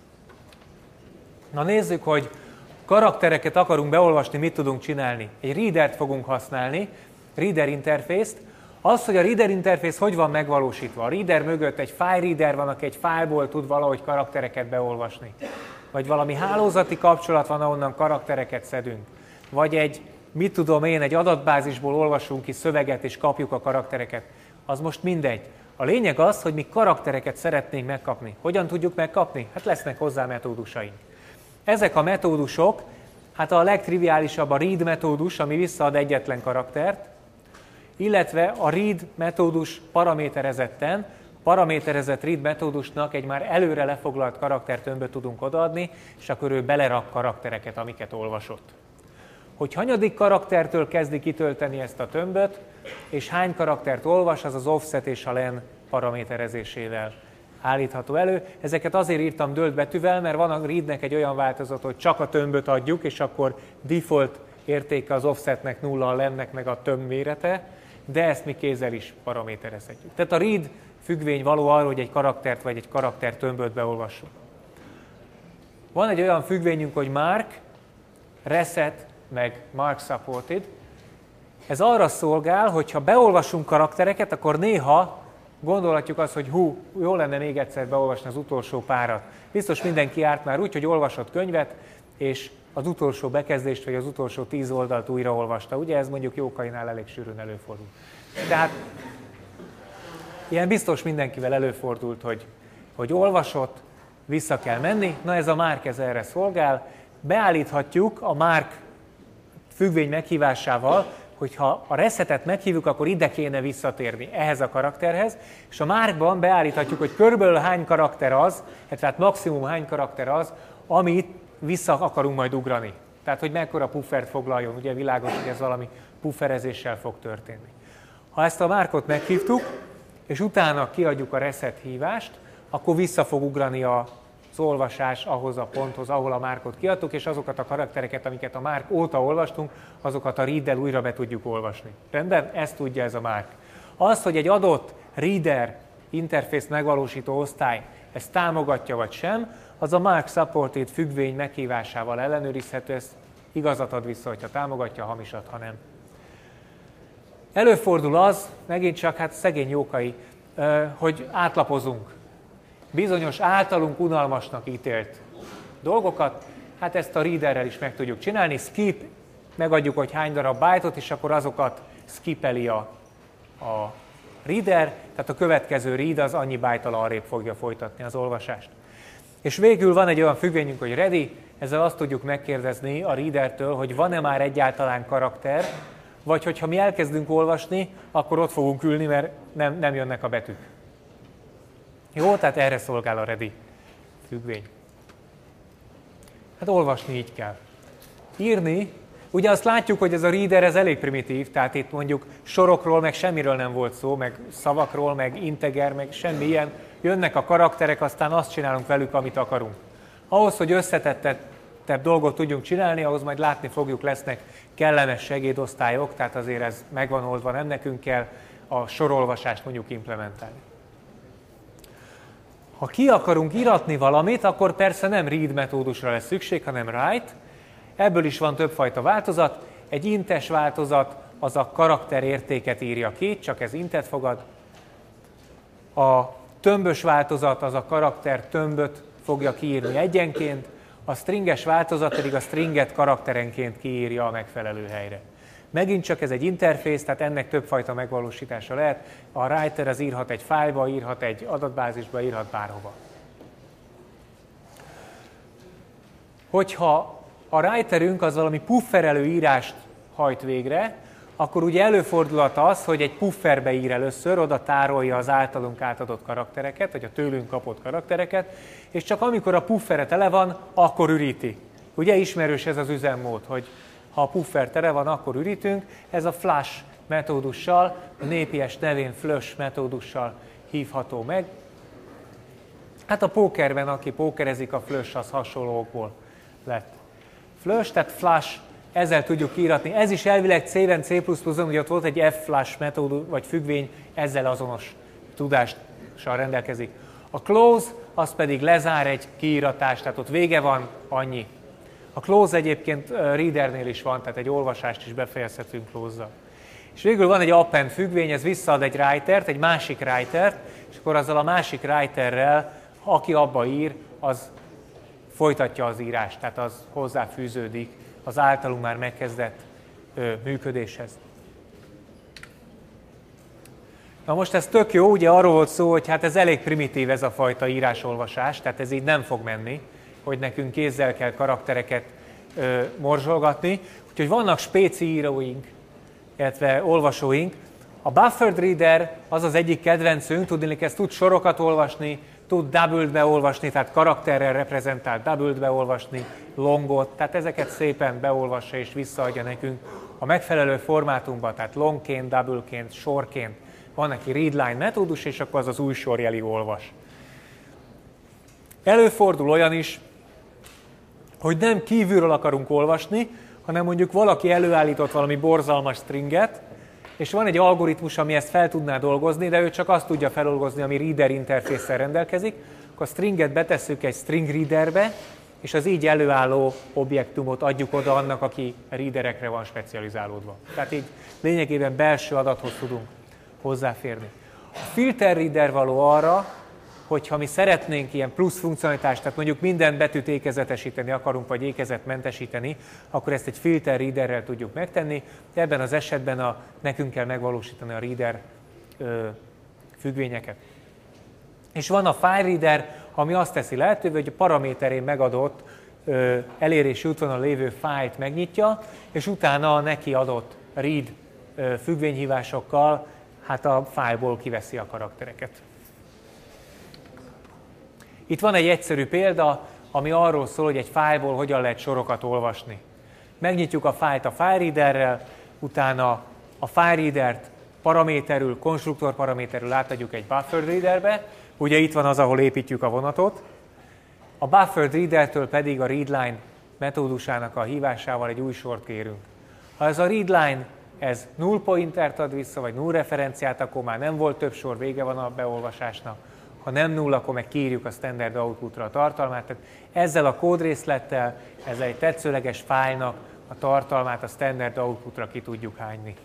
Na nézzük, hogy karaktereket akarunk beolvasni, mit tudunk csinálni. Egy readert fogunk használni, reader interfészt. Az, hogy a reader interfész hogy van megvalósítva. A reader mögött egy file reader van, aki egy fájlból tud valahogy karaktereket beolvasni. Vagy valami hálózati kapcsolat van, ahonnan karaktereket szedünk. Vagy egy, mit tudom én, egy adatbázisból olvasunk ki szöveget és kapjuk a karaktereket. Az most mindegy. A lényeg az, hogy mi karaktereket szeretnénk megkapni. Hogyan tudjuk megkapni? Hát lesznek hozzá metódusaink. Ezek a metódusok, hát a legtriviálisabb a read metódus, ami visszaad egyetlen karaktert, illetve a read metódus paraméterezetten, paraméterezett read metódusnak egy már előre lefoglalt karaktertömböt tudunk odaadni, és akkor ő belerak karaktereket, amiket olvasott. Hogy hanyadik karaktertől kezdi kitölteni ezt a tömböt, és hány karaktert olvas, az az offset és a len paraméterezésével állítható elő. Ezeket azért írtam dölt betűvel, mert van a readnek egy olyan változat, hogy csak a tömböt adjuk, és akkor default értéke az offsetnek 0, a lennek meg a tömb mérete, de ezt mi kézzel is paraméterezhetjük. Tehát a read függvény való arról, hogy egy karaktert vagy egy karaktertömböt beolvassunk. Van egy olyan függvényünk, hogy mark, reset, meg mark supported. Ez arra szolgál, hogy ha beolvasunk karaktereket, akkor néha gondolhatjuk azt, hogy jó lenne még egyszer beolvasni az utolsó párat. Biztos mindenki járt már úgy, hogy olvasott könyvet, és az utolsó bekezdést, vagy az utolsó 10 oldalt újraolvasta. Ugye ez mondjuk Jókainál elég sűrűn előfordul. Tehát ilyen biztos mindenkivel előfordult, hogy olvasott, vissza kell menni. Na ez a Márk ez erre szolgál. Beállíthatjuk a Márk függvény meghívásával, hogyha a resetet meghívjuk, akkor ide kéne visszatérni ehhez a karakterhez, és a Márkban beállíthatjuk, hogy körülbelül hány karakter az, tehát maximum hány karakter az, amit vissza akarunk majd ugrani. Tehát, hogy mekkora puffert foglaljon, ugye világos, hogy ez valami pufferezéssel fog történni. Ha ezt a Márkot meghívtuk, és utána kiadjuk a reset hívást, akkor vissza fog ugrani az olvasás ahhoz a ponthoz, ahol a Márkot kiadtuk, és azokat a karaktereket, amiket a Márk óta olvastunk, azokat a readdel újra be tudjuk olvasni. Rendben? Ezt tudja ez a Márk. Az, hogy egy adott reader interfészt megvalósító osztály ezt támogatja vagy sem, az a Márk supported függvény meghívásával ellenőrizhető, ez igazat ad vissza, hogyha támogatja, hamisat, ha nem. Előfordul az, megint csak hát szegény Jókai, hogy átlapozunk bizonyos általunk unalmasnak ítélt dolgokat, hát ezt a readerrel is meg tudjuk csinálni. Skip, megadjuk, hogy hány darab byte-ot, és akkor azokat skipeli a reader, tehát a következő read az annyi byte-tal arrébb fogja folytatni az olvasást. És végül van egy olyan függvényünk, hogy ready, ezzel azt tudjuk megkérdezni a readertől, hogy van-e már egyáltalán karakter, vagy hogyha mi elkezdünk olvasni, akkor ott fogunk ülni, mert nem jönnek a betűk. Jó, tehát erre szolgál a ready függvény. Hát olvasni így kell. Írni, ugye azt látjuk, hogy ez a reader ez elég primitív, tehát itt mondjuk sorokról, meg semmiről nem volt szó, meg szavakról, meg integer, meg semmi ilyen. Jönnek a karakterek, aztán azt csinálunk velük, amit akarunk. Ahhoz, hogy összetettebb dolgot tudjunk csinálni, ahhoz majd látni fogjuk, lesznek kellemes segédosztályok, tehát azért ez megvan oldva, nem nekünk kell a sorolvasást mondjuk implementálni. Ha ki akarunk íratni valamit, akkor persze nem read metódusra lesz szükség, hanem write. Ebből is van többfajta változat. Egy intes változat az a karakterértéket írja ki, csak ez intet fogad. A tömbös változat az a karakter tömböt fogja kiírni egyenként, a stringes változat pedig a stringet karakterenként kiírja a megfelelő helyre. Megint csak ez egy interfész, tehát ennek többfajta megvalósítása lehet. A writer az írhat egy fájlba, írhat egy adatbázisba, írhat bárhova. Hogyha a writerünk az valami pufferelő írást hajt végre, akkor ugye előfordulhat az, hogy egy pufferbe ír először, oda tárolja az általunk átadott karaktereket, vagy a tőlünk kapott karaktereket, és csak amikor a puffere tele van, akkor üríti. Ugye ismerős ez az üzemmód, hogy ha a puffer tele van, akkor ürítünk. Ez a flush metódussal, a népies nevén flush metódussal hívható meg. Hát a pókerben, aki pókerezik, a flush az hasonlókból lett flush, tehát flush, ezzel tudjuk íratni. Ez is elvileg C-ben, C++-on, ugye ott volt egy f-flush metódus, vagy függvény, ezzel azonos tudással rendelkezik. A close, az pedig lezár egy kiíratást, tehát ott vége van, annyi. A close egyébként readernél is van, tehát egy olvasást is befejezhetünk close-zal. És végül van egy append függvény, ez visszaad egy writert, egy másik writert, és akkor azzal a másik writerrel, aki abba ír, az folytatja az írást, tehát az hozzáfűződik az általunk már megkezdett működéshez. Na most ez tök jó, ugye arról volt szó, hogy hát ez elég primitív ez a fajta írásolvasás, tehát ez így nem fog menni, hogy nekünk kézzel kell karaktereket morzsolgatni. Úgyhogy vannak spéci íróink, illetve olvasóink. A buffered reader az az egyik kedvencünk, tudni, ez tud sorokat olvasni, tud doubled beolvasni, tehát karakterrel reprezentált doubled beolvasni, longot, tehát ezeket szépen beolvassa és visszaadja nekünk a megfelelő formátumban, tehát longként, doubleként, sorként. Van neki readline metódus, és akkor az az új sorjeli olvas. Előfordul olyan is, hogy nem kívülről akarunk olvasni, hanem mondjuk valaki előállított valami borzalmas stringet, és van egy algoritmus, ami ezt fel tudná dolgozni, de ő csak azt tudja feldolgozni, ami reader interfésszel rendelkezik, akkor a stringet betesszük egy string readerbe, és az így előálló objektumot adjuk oda annak, aki readerekre van specializálódva. Tehát így lényegében belső adathoz tudunk hozzáférni. A filter reader való arra, hogyha mi szeretnénk ilyen plusz funkcionalitást, tehát mondjuk minden betűt ékezetesíteni akarunk, vagy ékezetmentesíteni, akkor ezt egy filter readerrel tudjuk megtenni, de ebben az esetben nekünk kell megvalósítani a reader függvényeket. És van a file reader, ami azt teszi lehetővé, hogy a paraméterén megadott elérési útvonalon lévő fájlt megnyitja, és utána a neki adott read függvényhívásokkal hát a fájlból kiveszi a karaktereket. Itt van egy egyszerű példa, ami arról szól, hogy egy fájlból hogyan lehet sorokat olvasni. Megnyitjuk a fájlt a FileReaderrel, utána a FileReadert paraméterül, konstruktor paraméterül átadjuk egy buffered readerbe, ugye itt van az, ahol építjük a vonatot, a buffered readertől pedig a readline metódusának a hívásával egy új sort kérünk. Ha ez a readline ez null pointert ad vissza, vagy null referenciát, akkor már nem volt több sor, vége van a beolvasásnak. Ha nem null, akkor meg kiírjuk a standard outputra a tartalmát. Tehát ezzel a kódrészlettel, ezzel egy tetszőleges fájlnak a tartalmát a standard outputra ki tudjuk hányni.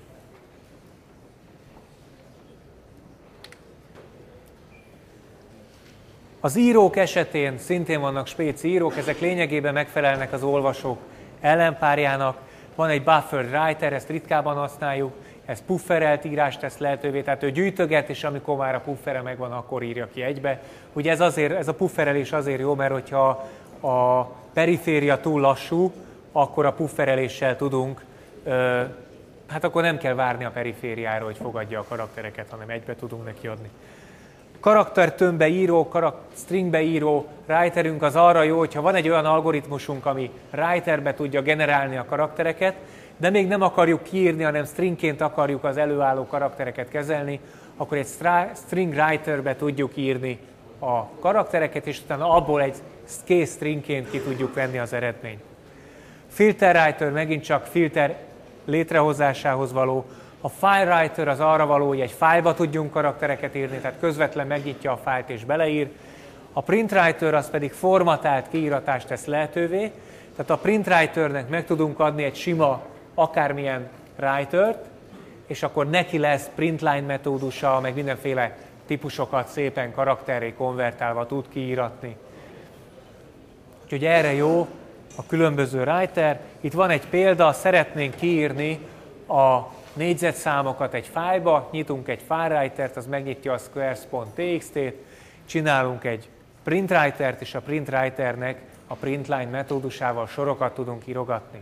Az írók esetén szintén vannak spéci írók, ezek lényegében megfelelnek az olvasók ellenpárjának. Van egy buffered writer, ezt ritkában használjuk, ez pufferelt írást tesz lehetővé, tehát ő gyűjtöget, és amikor már a puffere megvan, akkor írja ki egybe. Ugye ez a pufferelés azért jó, mert hogyha a periféria túl lassú, akkor a puffereléssel tudunk, hát akkor nem kell várni a perifériára, hogy fogadja a karaktereket, hanem egybe tudunk neki adni. Karaktertömbbe író, stringbe író writerünk az arra jó, hogyha van egy olyan algoritmusunk, ami writerbe tudja generálni a karaktereket, de még nem akarjuk kiírni, hanem stringként akarjuk az előálló karaktereket kezelni, akkor egy string writerbe tudjuk írni a karaktereket, és utána abból egy kész stringként ki tudjuk venni az eredményt. Filter writer megint csak filter létrehozásához való. A file writer az arra való, hogy egy fájlba tudjunk karaktereket írni, tehát közvetlen megnyitja a fájlt és beleír. A print writer az pedig formatált kiíratást tesz lehetővé, tehát a print writernek meg tudunk adni egy sima akármilyen writert, és akkor neki lesz printline metódusa, meg mindenféle típusokat szépen karakterré konvertálva tud kiíratni. Úgyhogy erre jó a különböző writer. Itt van egy példa, szeretnénk kiírni a négyzetszámokat egy fájlba, nyitunk egy FileWriter-t, az megnyitja a squares.txt-t, csinálunk egy printWriter-t, és a printWriter-nek a printline metódusával sorokat tudunk írogatni.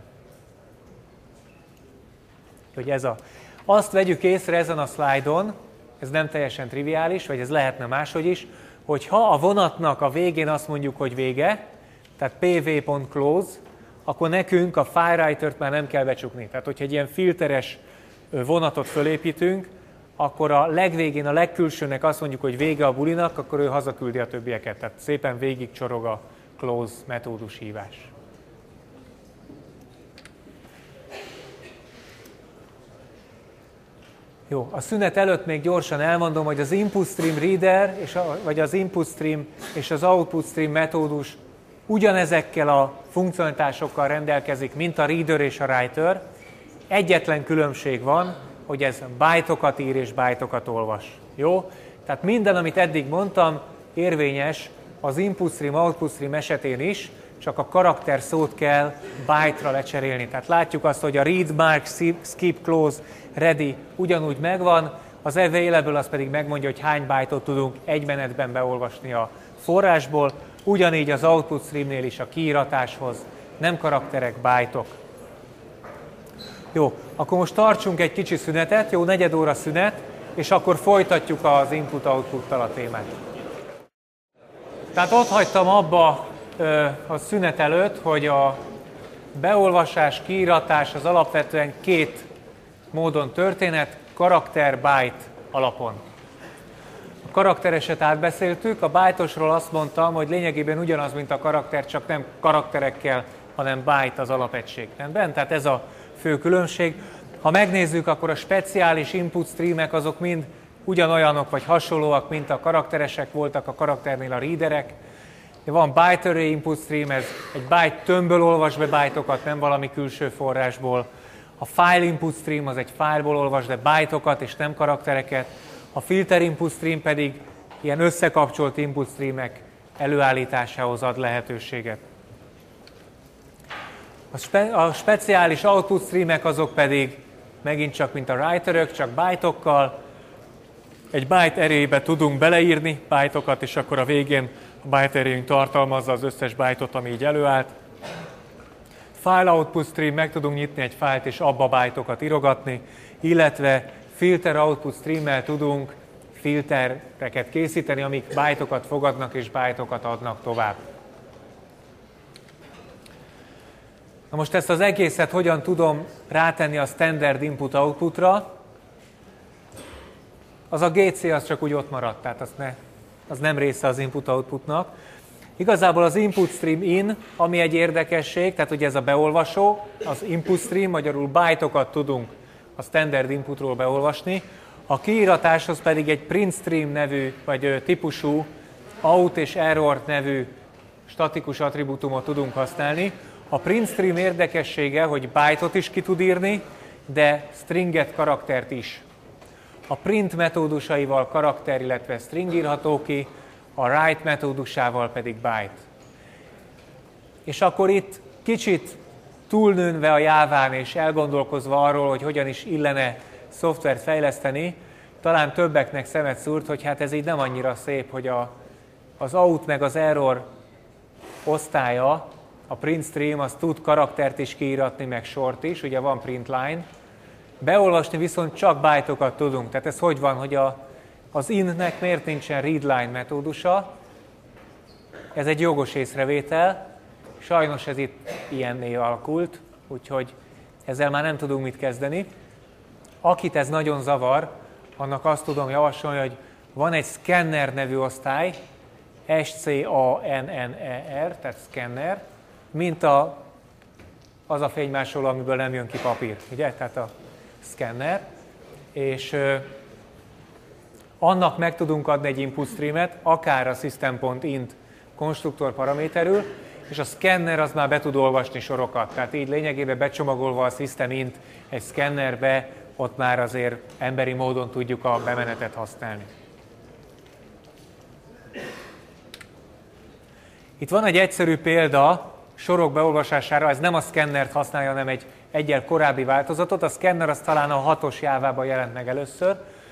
Hogy azt vegyük észre ezen a szlájdon, ez nem teljesen triviális, vagy ez lehetne máshogy is, hogy ha a vonatnak a végén azt mondjuk, hogy vége, tehát pv.close, akkor nekünk a FileWriter-t már nem kell becsukni. Tehát, hogyha egy ilyen filteres vonatot fölépítünk, akkor a legvégén, a legkülsőnek azt mondjuk, hogy vége a bulinak, akkor ő hazaküldi a többieket. Tehát szépen végig csorog a close metódus hívás. Jó, a szünet előtt még gyorsan elmondom, hogy az input stream reader, vagy az input stream és az output stream metódus ugyanezekkel a funkcionalitásokkal rendelkezik, mint a reader és a writer. Egyetlen különbség van, hogy ez bytokat ír és bytokat olvas. Jó? Tehát minden, amit eddig mondtam, érvényes az input stream, output stream esetén is, csak a karakter szót kell byte-ra lecserélni. Tehát látjuk azt, hogy a read, mark, skip, close, ready ugyanúgy megvan, az available az pedig megmondja, hogy hány byte-ot tudunk egy menetben beolvasni a forrásból, ugyanígy az output streamnél is a kiíratáshoz nem karakterek, byte-ok. Jó, akkor most tartsunk egy kicsi szünetet, jó, 4 óra szünet, és akkor folytatjuk az input-outputtal a témát. Tehát ott hagytam abba a szünet előtt, hogy a beolvasás, kiíratás az alapvetően 2 módon történhet, karakter-byte alapon. A karaktereset átbeszéltük, a byte-osról azt mondtam, hogy lényegében ugyanaz, mint a karakter, csak nem karakterekkel, hanem byte az alapegység. Rendben? Tehát ez a fő különbség. Ha megnézzük, akkor a speciális input streamek azok mind ugyanolyanok vagy hasonlóak, mint a karakteresek voltak a karakternél a readerek. Van byte array input stream, ez egy byte tömbből olvas be bytokat, nem valami külső forrásból. A file input stream az egy fileból olvas be bytokat és nem karaktereket. A filter input stream pedig ilyen összekapcsolt input streamek előállításához ad lehetőséget. A speciális output streamek azok pedig megint csak, mint a writerök, csak bytokkal. Egy byte arraybe tudunk beleírni bytokat, és akkor a végén a byte arrayünk tartalmazza az összes bytot, ami így előállt. File output stream, meg tudunk nyitni egy fájlt, és abba bytokat írogatni, illetve filter output streammel tudunk filtereket készíteni, amik bytokat fogadnak és bytokat adnak tovább. Na most ezt az egészet hogyan tudom rátenni a standard input-outputra? Az a GC az csak úgy ott maradt, tehát az nem része az input-outputnak. Igazából az input stream in, ami egy érdekesség, tehát ugye ez a beolvasó, az input stream, magyarul bytokat tudunk a standard inputról beolvasni. A kiíratáshoz pedig egy print stream nevű, vagy típusú out és error nevű statikus attribútumot tudunk használni. A print stream érdekessége, hogy byte-ot is ki tud írni, de stringet, karaktert is. A print metódusaival karakter, illetve string írható ki, a write metódusával pedig byte. És akkor itt kicsit túlnőve a Jáván és elgondolkozva arról, hogy hogyan is illene szoftvert fejleszteni, talán többeknek szemet szúrt, hogy hát ez így nem annyira szép, hogy az out meg az error osztálya, a print stream, az tud karaktert is kiíratni, meg sort is, ugye van print line. Beolvasni viszont csak bytokat tudunk. Tehát ez hogy van, hogy az innek miért nincsen readline metódusa? Ez egy jogos észrevétel. Sajnos ez itt ilyenné alakult, úgyhogy ezzel már nem tudunk mit kezdeni. Akit ez nagyon zavar, annak azt tudom javasolni, hogy van egy scanner nevű osztály, SCANNER, tehát scanner, mint az a fénymásoló, amiből nem jön ki papír, ugye? Tehát a scanner, és annak meg tudunk adni egy input streamet, akár a system.int konstruktor paraméterül, és a scanner az már be tud olvasni sorokat. Tehát így lényegében becsomagolva a system.int egy scannerbe, ott már azért emberi módon tudjuk a bemenetet használni. Itt van egy egyszerű példa sorok beolvasására, ez nem a scannert használja, hanem egy egyel korábbi változatot. A scanner az talán a 6-os Jávában jelent meg először.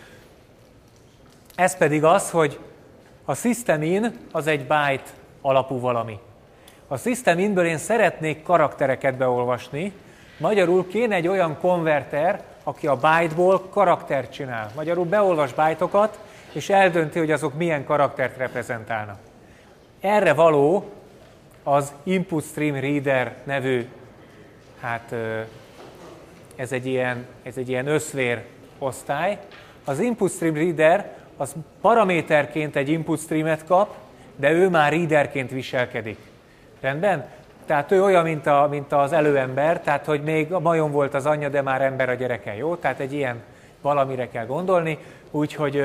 Ez pedig az, hogy a system.in az egy byte alapú valami. A system.inből én szeretnék karaktereket beolvasni, magyarul kéne egy olyan konverter, aki a byteból karaktert csinál. Magyarul beolvas bytokat, és eldönti, hogy azok milyen karaktert reprezentálnak. Erre való az Input Stream Reader nevű, hát ez egy ilyen összvér osztály. Az Input Stream Reader az paraméterként egy input streamet kap, de ő már readerként viselkedik. Rendben? Tehát ő olyan, mint az előember, tehát hogy még a majom volt az anyja, de már ember a gyereke, jó? Tehát egy ilyen valamire kell gondolni, úgyhogy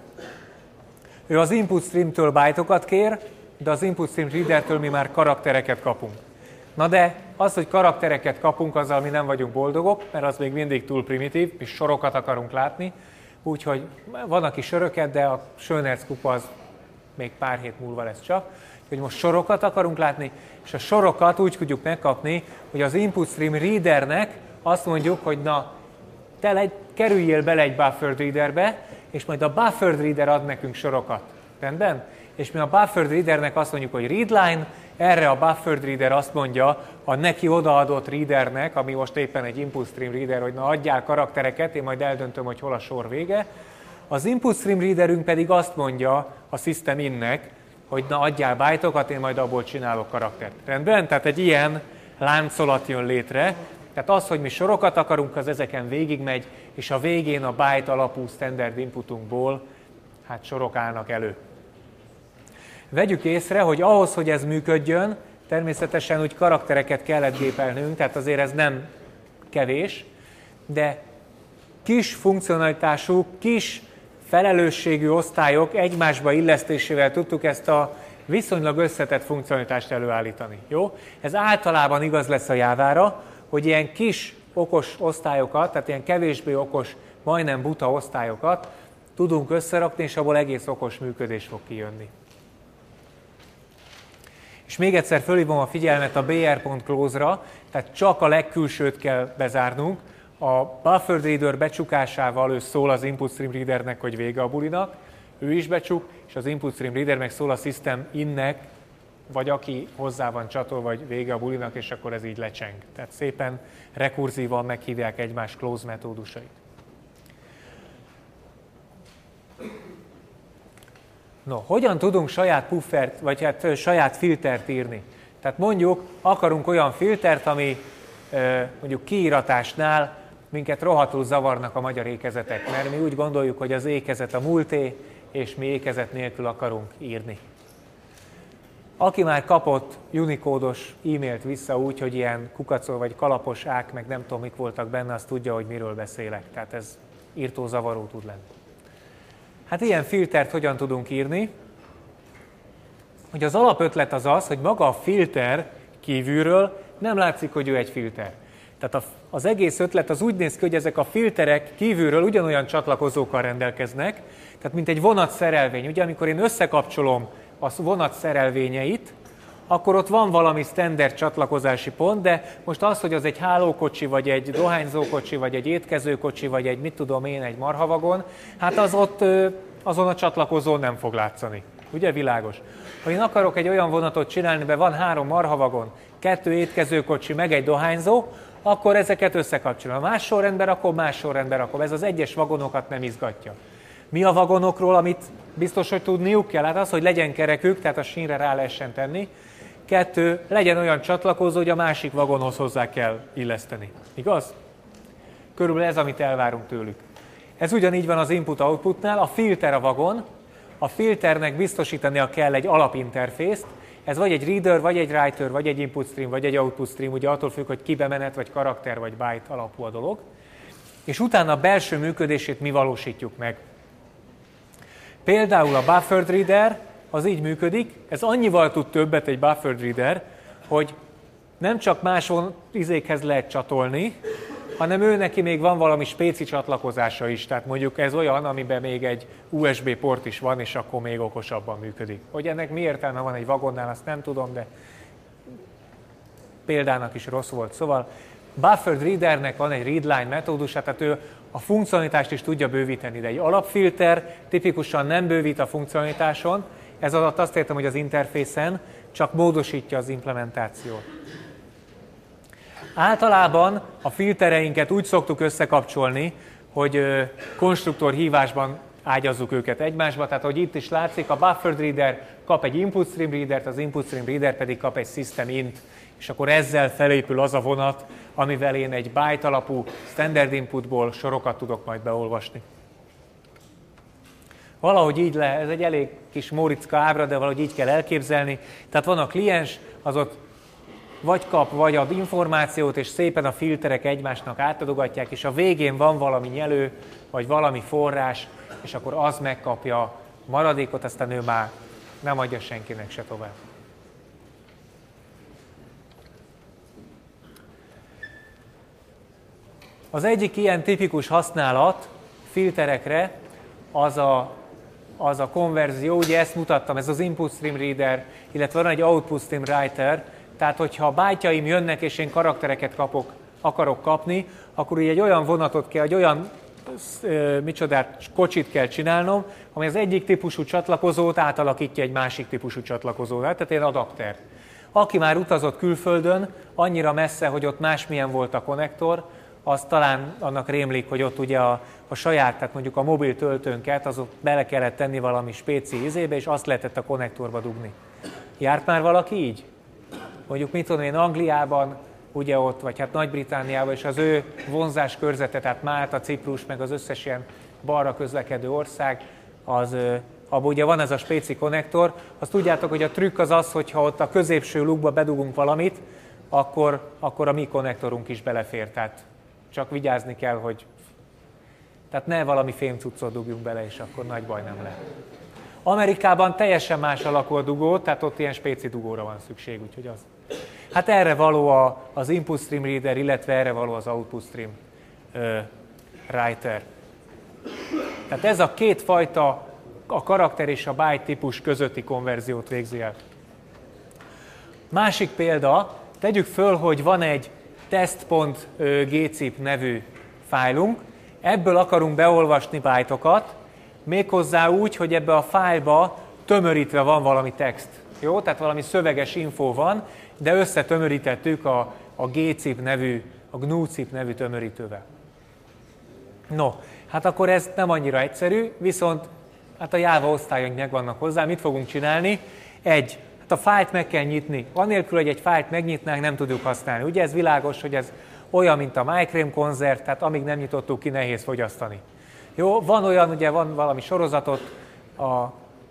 ő az input streamtől bytokat kér, de az input stream readertől mi már karaktereket kapunk. Na de az, hogy karaktereket kapunk, azzal mi nem vagyunk boldogok, mert az még mindig túl primitív, és sorokat akarunk látni, úgyhogy van, aki söröket, de a Schönerz kupa az még pár hét múlva lesz csak, hogy most sorokat akarunk látni, és a sorokat úgy tudjuk megkapni, hogy az input stream readernek azt mondjuk, hogy na, te kerüljél bele egy buffered readerbe, és majd a buffered reader ad nekünk sorokat. Rendben? És mi a buffered readernek azt mondjuk, hogy readline, erre a buffered reader azt mondja a neki odaadott readernek, ami most éppen egy input stream reader, hogy na adjál karaktereket, én majd eldöntöm, hogy hol a sor vége. Az input stream readerünk pedig azt mondja a system.innek, hogy na adjál bytokat, én majd abból csinálok karaktert. Rendben? Tehát egy ilyen láncolat jön létre. Tehát az, hogy mi sorokat akarunk, az ezeken végigmegy, és a végén a byte alapú standard inputunkból hát sorok állnak elő. Vegyük észre, hogy ahhoz, hogy ez működjön, természetesen úgy karaktereket kellett gépelnünk, tehát azért ez nem kevés, de kis funkcionalitású, kis felelősségű osztályok egymásba illesztésével tudtuk ezt a viszonylag összetett funkcionalitást előállítani. Jó? Ez általában igaz lesz a Jávára, hogy ilyen kis okos osztályokat, tehát ilyen kevésbé okos, majdnem buta osztályokat tudunk összerakni, és abból egész okos működés fog kijönni. És még egyszer fölhívom a figyelmet a br.close-ra, tehát csak a legkülsőt kell bezárnunk. A buffered reader becsukásával ő szól az input stream readernek, hogy vége a bulinak, ő is becsuk, és az input stream reader meg szól a system innek, vagy aki hozzá van csatolva, vagy vége a bulinak, és akkor ez így lecseng. Tehát szépen rekurzívan meghívják egymás close metódusait. No, hogyan tudunk saját puffert, vagy hát saját filtert írni? Tehát mondjuk akarunk olyan filtert, ami mondjuk kiíratásnál minket rohadtul zavarnak a magyar ékezetek, mert mi úgy gondoljuk, hogy az ékezet a múlté, és mi ékezet nélkül akarunk írni. Aki már kapott Unicode-os e-mailt vissza úgy, hogy ilyen kukacol vagy kalapos ák, meg nem tudom mik voltak benne, az tudja, hogy miről beszélek. Tehát ez írtó zavaró tud lenni. Hát ilyen filtert hogyan tudunk írni? Hogy az alapötlet az az, hogy maga a filter kívülről nem látszik, hogy ő egy filter. Tehát az egész ötlet az úgy néz ki, hogy ezek a filterek kívülről ugyanolyan csatlakozókkal rendelkeznek, tehát mint egy vonatszerelvény. Ugye, amikor én összekapcsolom a vonat szerelvényeit, akkor ott van valami standard csatlakozási pont, de most az, hogy az egy hálókocsi, vagy egy dohányzókocsi, vagy egy étkezőkocsi, vagy egy mit tudom én, egy marhavagon, hát az ott azon a csatlakozón nem fog látszani. Ugye, világos? Ha én akarok egy olyan vonatot csinálni, mert van 3 marhavagon, 2 étkezőkocsi, meg egy dohányzó, akkor ezeket összekapcsolom. Ha más sorrendben rakom, más sorrendben rakom. Ez az egyes vagonokat nem izgatja. Mi a vagonokról, amit biztos, hogy tudniuk kell? Hát az, hogy legyen kerekük, tehát a sínre rá lehessen tenni. 2, legyen olyan csatlakozó, hogy a másik vagonhoz hozzá kell illeszteni. Igaz? Körülbelül ez, amit elvárunk tőlük. Ez ugyanígy van az input-outputnál. A filter a vagon. A filternek biztosítania kell egy alapinterfészt. Ez vagy egy reader, vagy egy writer, vagy egy input stream, vagy egy output stream, ugye attól függ, hogy kibemenet, vagy karakter, vagy byte alapú a dolog. És utána a belső működését mi valósítjuk meg. Például a buffered reader az így működik, ez annyival tud többet egy buffered reader, hogy nem csak más izékhez lehet csatolni, hanem ő neki még van valami spéci csatlakozása is. Tehát mondjuk ez olyan, amiben még egy USB port is van, és akkor még okosabban működik. Hogy ennek mi értelme van egy vagonnál, azt nem tudom, de példának is rossz volt. Szóval buffered readernek van egy readline metódusa, tehát ő a funkcionalitást is tudja bővíteni, de egy alapfilter tipikusan nem bővít a funkcionalitáson, ez alatt azt értem, hogy az interfészen csak módosítja az implementációt. Általában a filtereinket úgy szoktuk összekapcsolni, hogy konstruktor hívásban ágyazzuk őket egymásba, tehát hogy itt is látszik, a buffered reader kap egy input stream readert, az input stream reader pedig kap egy system int, és akkor ezzel felépül az a vonat, amivel én egy byte alapú standard inputból sorokat tudok majd beolvasni. Valahogy így lehet, ez egy elég kis Móriczka ábra, de valahogy így kell elképzelni. Tehát van a kliens, az ott vagy kap, vagy ad információt, és szépen a filterek egymásnak átadogatják, és a végén van valami nyelő, vagy valami forrás, és akkor az megkapja a maradékot, aztán ő már nem adja senkinek se tovább. Az egyik ilyen tipikus használat filterekre az a konverzió, ugye ezt mutattam, ez az input stream reader, illetve van egy output stream writer, tehát hogyha a byte-jaim jönnek és én karaktereket akarok kapni, akkor így egy olyan vonatot kell, egy olyan kocsit kell csinálnom, ami az egyik típusú csatlakozót átalakítja egy másik típusú csatlakozóra, tehát egy adapter. Aki már utazott külföldön, annyira messze, hogy ott másmilyen volt a konnektor, az talán annak rémlik, hogy ott ugye a saját, tehát mondjuk a mobil töltőnket, azok bele kellett tenni valami spéci izébe, és azt lehetett a konnektorba dugni. Járt már valaki így? Mondjuk mit tudom én, Angliában, ugye ott, vagy hát Nagy-Britanniában, és az ő vonzás körzete, tehát Málta, Ciprus, meg az összes ilyen balra közlekedő ország, abban ugye van ez a spéci konnektor. Azt tudjátok, hogy a trükk az az, hogyha ott a középső lukba bedugunk valamit, akkor a mi konnektorunk is belefér. Tehát csak vigyázni kell, hogy tehát ne valami fémcuccot dugjunk bele, és akkor nagy baj nem lehet. Amerikában teljesen más alakú a dugó, tehát ott ilyen spéci dugóra van szükség, úgyhogy az. Hát erre való az input stream reader, illetve erre való az output stream writer. Tehát ez a két fajta, a karakter és a byte típus közötti konverziót végzi el. Másik példa, tegyük föl, hogy van egy test.gzip nevű fájlunk, ebből akarunk beolvasni bytokat, méghozzá úgy, hogy ebbe a fájlba tömörítve van valami text. Jó? Tehát valami szöveges info van, de összetömörítettük a gzip nevű, a gnucip nevű tömörítővel. No, hát akkor ez nem annyira egyszerű, viszont hát a Java osztályok megvannak hozzá. Mit fogunk csinálni? Hát a fájlt meg kell nyitni. Anélkül, hogy egy fájlt megnyitnánk, nem tudjuk használni. Ugye ez világos, hogy ez olyan, mint a MyCrane konzert, tehát amíg nem nyitottuk ki, nehéz fogyasztani. Jó, van olyan, ugye van valami sorozatot, a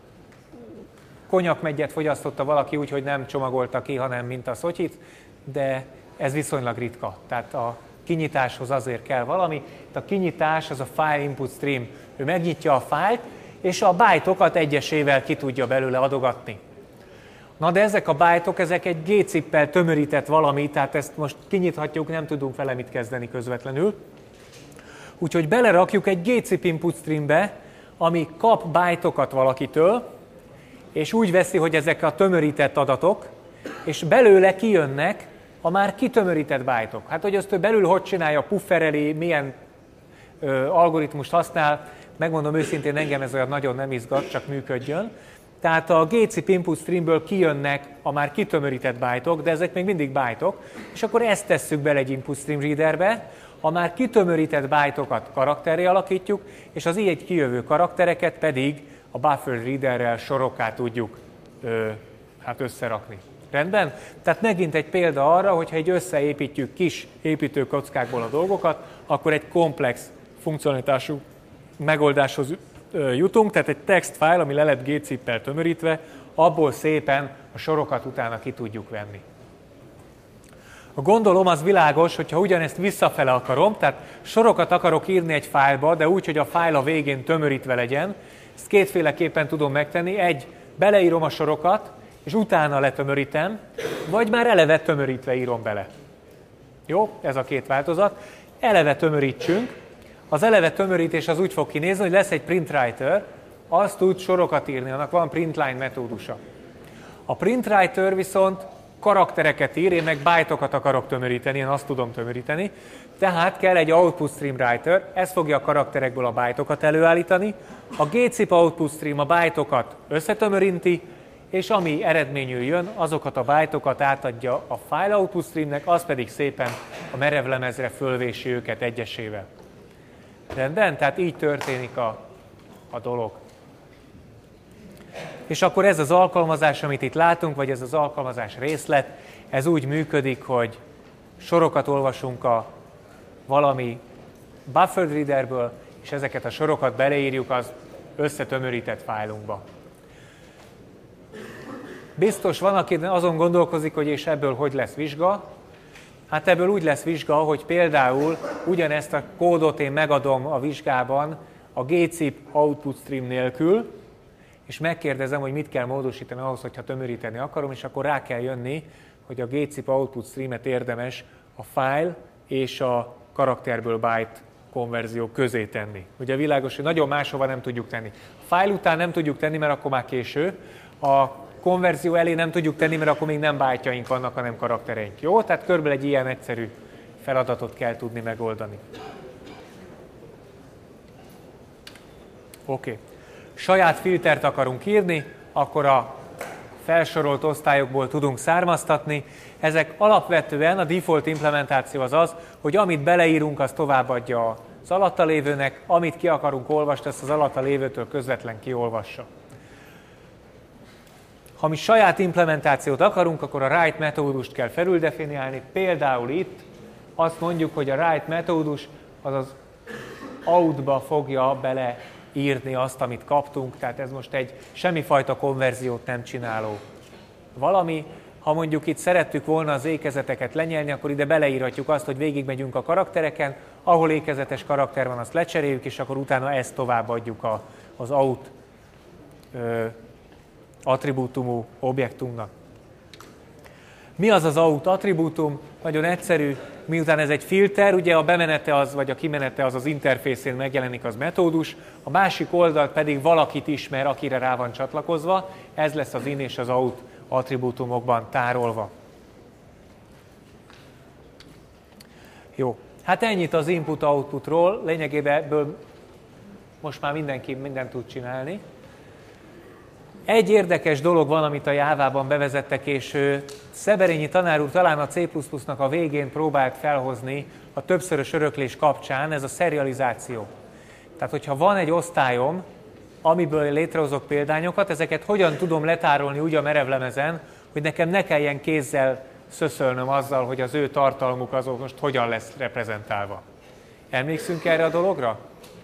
konyakmeggyet fogyasztotta valaki úgy, hogy nem csomagolta ki, hanem mint a szotyit, de ez viszonylag ritka. Tehát a kinyitáshoz azért kell valami. A kinyitás az a file input stream. Ő megnyitja a fájlt, és a bytokat egyesével ki tudja belőle adogatni. Na de ezek a bytok, ezek egy gzippel tömörített valami, tehát ezt most kinyithatjuk, nem tudunk vele mit kezdeni közvetlenül. Úgyhogy belerakjuk egy gzip input streambe, ami kap bytokat valakitől, és úgy veszi, hogy ezek a tömörített adatok, és belőle kijönnek a már kitömörített bytok. Hát, hogy azt ő belül hogy csinálja, puffereli, milyen algoritmust használ, megmondom őszintén, engem ez olyan nagyon nem izgat, csak működjön. Tehát a gzip input streamből kijönnek a már kitömörített bytok, de ezek még mindig bytok, és akkor ezt tesszük bele egy input stream readerbe, a már kitömörített bytokat karakterré alakítjuk, és az így kijövő karaktereket pedig a buffer readerrel sorokká tudjuk összerakni. Rendben? Tehát megint egy példa arra, hogyha egy összeépítjük kis építőkockákból a dolgokat, akkor egy komplex funkcionalitású megoldáshoz jutunk, tehát egy textfile, ami le lett gzippel tömörítve, abból szépen a sorokat utána ki tudjuk venni. A gondolom az világos, hogyha ugyanezt visszafele akarom, tehát sorokat akarok írni egy fájlba, de úgy, hogy a fájl a végén tömörítve legyen, ezt kétféleképpen tudom megtenni. Beleírom a sorokat, és utána letömörítem, vagy már eleve tömörítve írom bele. Jó? Ez a két változat. Eleve tömörítsünk. Az eleve tömörítés az úgy fog kinézni, hogy lesz egy printwriter, az tud sorokat írni, annak van printline metódusa. A printwriter viszont karaktereket ír, én meg bytokat akarok tömöríteni, én azt tudom tömöríteni, tehát kell egy output stream writer, ez fogja a karakterekből a bytokat előállítani, a gzip output stream a bytokat összetömörinti, és ami eredményül jön, azokat a bytokat átadja a file output streamnek, az pedig szépen a merevlemezre fölvési őket egyesével. Rendben? Tehát így történik a dolog. És akkor ez az alkalmazás, amit itt látunk, vagy ez az alkalmazás részlet, ez úgy működik, hogy sorokat olvasunk a valami buffer readerből, és ezeket a sorokat beleírjuk az összetömörített fájlunkba. Biztos van, aki azon gondolkozik, hogy és ebből hogy lesz vizsga. Hát ebből úgy lesz vizsga, hogy például ugyanezt a kódot én megadom a vizsgában a gzip output stream nélkül, és megkérdezem, hogy mit kell módosítani ahhoz, hogyha tömöríteni akarom, és akkor rá kell jönni, hogy a gzip output streamet érdemes a file és a karakterből byte konverzió közé tenni. Ugye világos, hogy nagyon máshova nem tudjuk tenni. A file után nem tudjuk tenni, mert akkor már késő. A konverzió elé nem tudjuk tenni, mert akkor még nem byte-jaink vannak, hanem karaktereink. Jó? Tehát körülbelül egy ilyen egyszerű feladatot kell tudni megoldani. Oké. Saját filtert akarunk írni, akkor a felsorolt osztályokból tudunk származtatni. Ezek alapvetően a default implementáció az, hogy amit beleírunk, az továbbadja az alatta lévőnek, amit ki akarunk olvasni, azt az alatta lévőtől közvetlen kiolvassa. Ha mi saját implementációt akarunk, akkor a write metódust kell felüldefiniálni. Például itt azt mondjuk, hogy a write metódus az outba fogja beleírni azt, amit kaptunk, tehát ez most egy semmifajta konverziót nem csináló valami. Ha mondjuk itt szerettük volna az ékezeteket lenyelni, akkor ide beleírhatjuk azt, hogy végigmegyünk a karaktereken, ahol ékezetes karakter van, azt lecseréljük, és akkor utána ezt továbbadjuk az out attribútumú objektumnak. Mi az az out attribútum? Nagyon egyszerű, miután ez egy filter, ugye a bemenete az, vagy a kimenete az interfészén megjelenik, az metódus, a másik oldalt pedig valakit ismer, akire rá van csatlakozva, ez lesz az in és az out attribútumokban tárolva. Jó, hát ennyit az input-outputról, lényegében ebből most már mindenki mindent tud csinálni. Egy érdekes dolog van, amit a Jávában bevezettek, és Szeberényi tanár úr talán a C++-nak a végén próbált felhozni a többszörös öröklés kapcsán, ez a serializáció. Tehát, hogyha van egy osztályom, amiből létrehozok példányokat, ezeket hogyan tudom letárolni úgy a merevlemezen, hogy nekem ne kelljen kézzel szöszölnöm azzal, hogy az ő tartalmuk azok most hogyan lesz reprezentálva. Emlékszünk erre a dologra?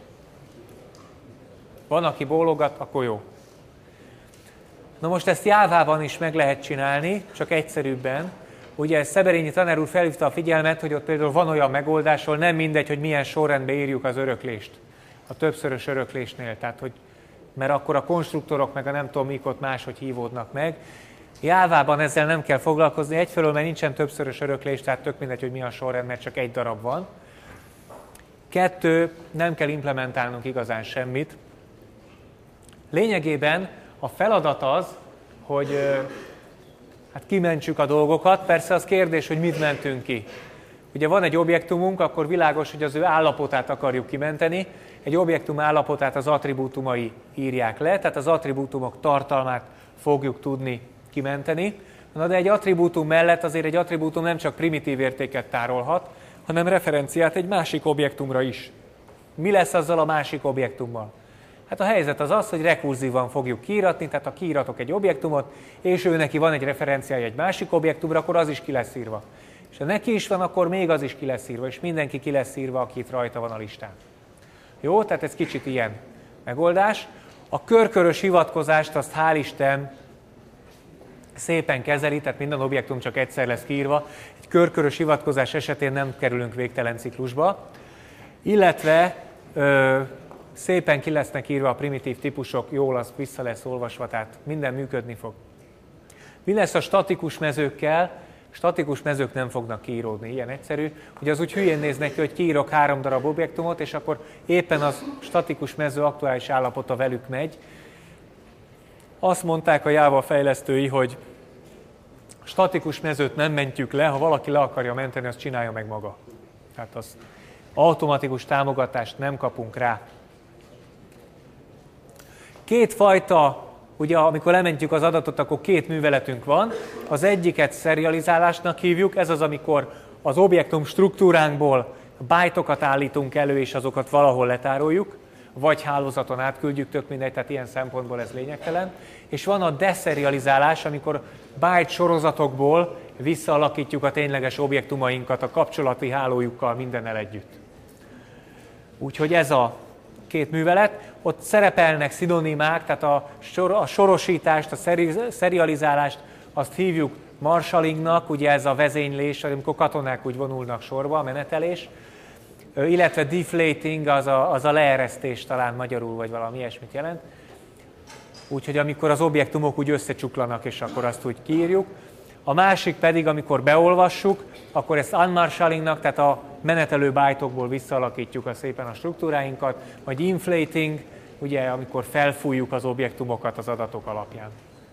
Van, aki bólogat, akkor jó. Na most ezt Jávában is meg lehet csinálni, csak egyszerűbben. Ugye Szeberényi tanár úr felhívta a figyelmet, hogy ott például van olyan megoldás, ahol nem mindegy, hogy milyen sorrendben írjuk az öröklést. A többszörös öröklésnél. Tehát, hogy, mert akkor a konstruktorok meg a nem tudom mik ott máshogy hívódnak meg. Jávában ezzel nem kell foglalkozni, egyfelől, mert nincsen többszörös öröklés, tehát tök mindegy, hogy mi a sorrend, mert csak egy darab van. 2, nem kell implementálnunk igazán semmit. Lényegében a feladat az, hogy hát kimentsük a dolgokat, persze az kérdés, hogy mit mentünk ki. Ugye van egy objektumunk, akkor világos, hogy az ő állapotát akarjuk kimenteni. Egy objektum állapotát az attribútumai írják le, tehát az attribútumok tartalmát fogjuk tudni kimenteni. Na de egy attribútum mellett azért egy attribútum nem csak primitív értéket tárolhat, hanem referenciát egy másik objektumra is. Mi lesz azzal a másik objektummal? Hát a helyzet az az, hogy rekurzívan fogjuk kiíratni, tehát ha kiíratok egy objektumot, és ő neki van egy referenciája egy másik objektumra, akkor az is ki lesz írva. És ha neki is van, akkor még az is ki lesz írva, és mindenki ki lesz írva, aki itt rajta van a listán. Jó, tehát ez kicsit ilyen megoldás. A körkörös hivatkozást azt hál' Isten szépen kezeli, tehát minden objektum csak egyszer lesz kiírva. Egy körkörös hivatkozás esetén nem kerülünk végtelen ciklusba. Illetve szépen ki lesznek írva a primitív típusok, jól az vissza lesz olvasva, tehát minden működni fog. Mi lesz a statikus mezőkkel? Statikus mezők nem fognak kiíródni, ilyen egyszerű. Ugye az úgy hülyén néz neki, hogy kiírok 3 darab objektumot, és akkor éppen az statikus mező aktuális állapota velük megy. Azt mondták a Java fejlesztői, hogy statikus mezőt nem mentjük le, ha valaki le akarja menteni, azt csinálja meg maga. Tehát az automatikus támogatást nem kapunk rá. 2 fajta, ugye amikor lementjük az adatot, akkor 2 műveletünk van. Az egyiket serializálásnak hívjuk, ez az, amikor az objektum struktúránkból bájtokat állítunk elő, és azokat valahol letároljuk, vagy hálózaton átküldjük, tök mindegy, tehát ilyen szempontból ez lényegtelen. És van a deserializálás, amikor byte sorozatokból visszaalakítjuk a tényleges objektumainkat a kapcsolati hálójukkal mindennel együtt. Úgyhogy ez a 2 művelet. Ott szerepelnek szinonimák, tehát a sorosítást, a serializálást azt hívjuk marshallingnak, ugye ez a vezénylés, amikor katonák úgy vonulnak sorba, a menetelés, illetve deflating, az a leeresztés talán magyarul, vagy valami ilyesmit jelent. Úgyhogy amikor az objektumok úgy összecsuklanak, és akkor azt úgy kiírjuk. A másik pedig, amikor beolvassuk, akkor ezt unmarshallingnak, tehát a menetelő byte-okból visszaalakítjuk szépen a struktúráinkat, vagy inflating, ugye amikor felfújjuk az objektumokat az adatok alapján.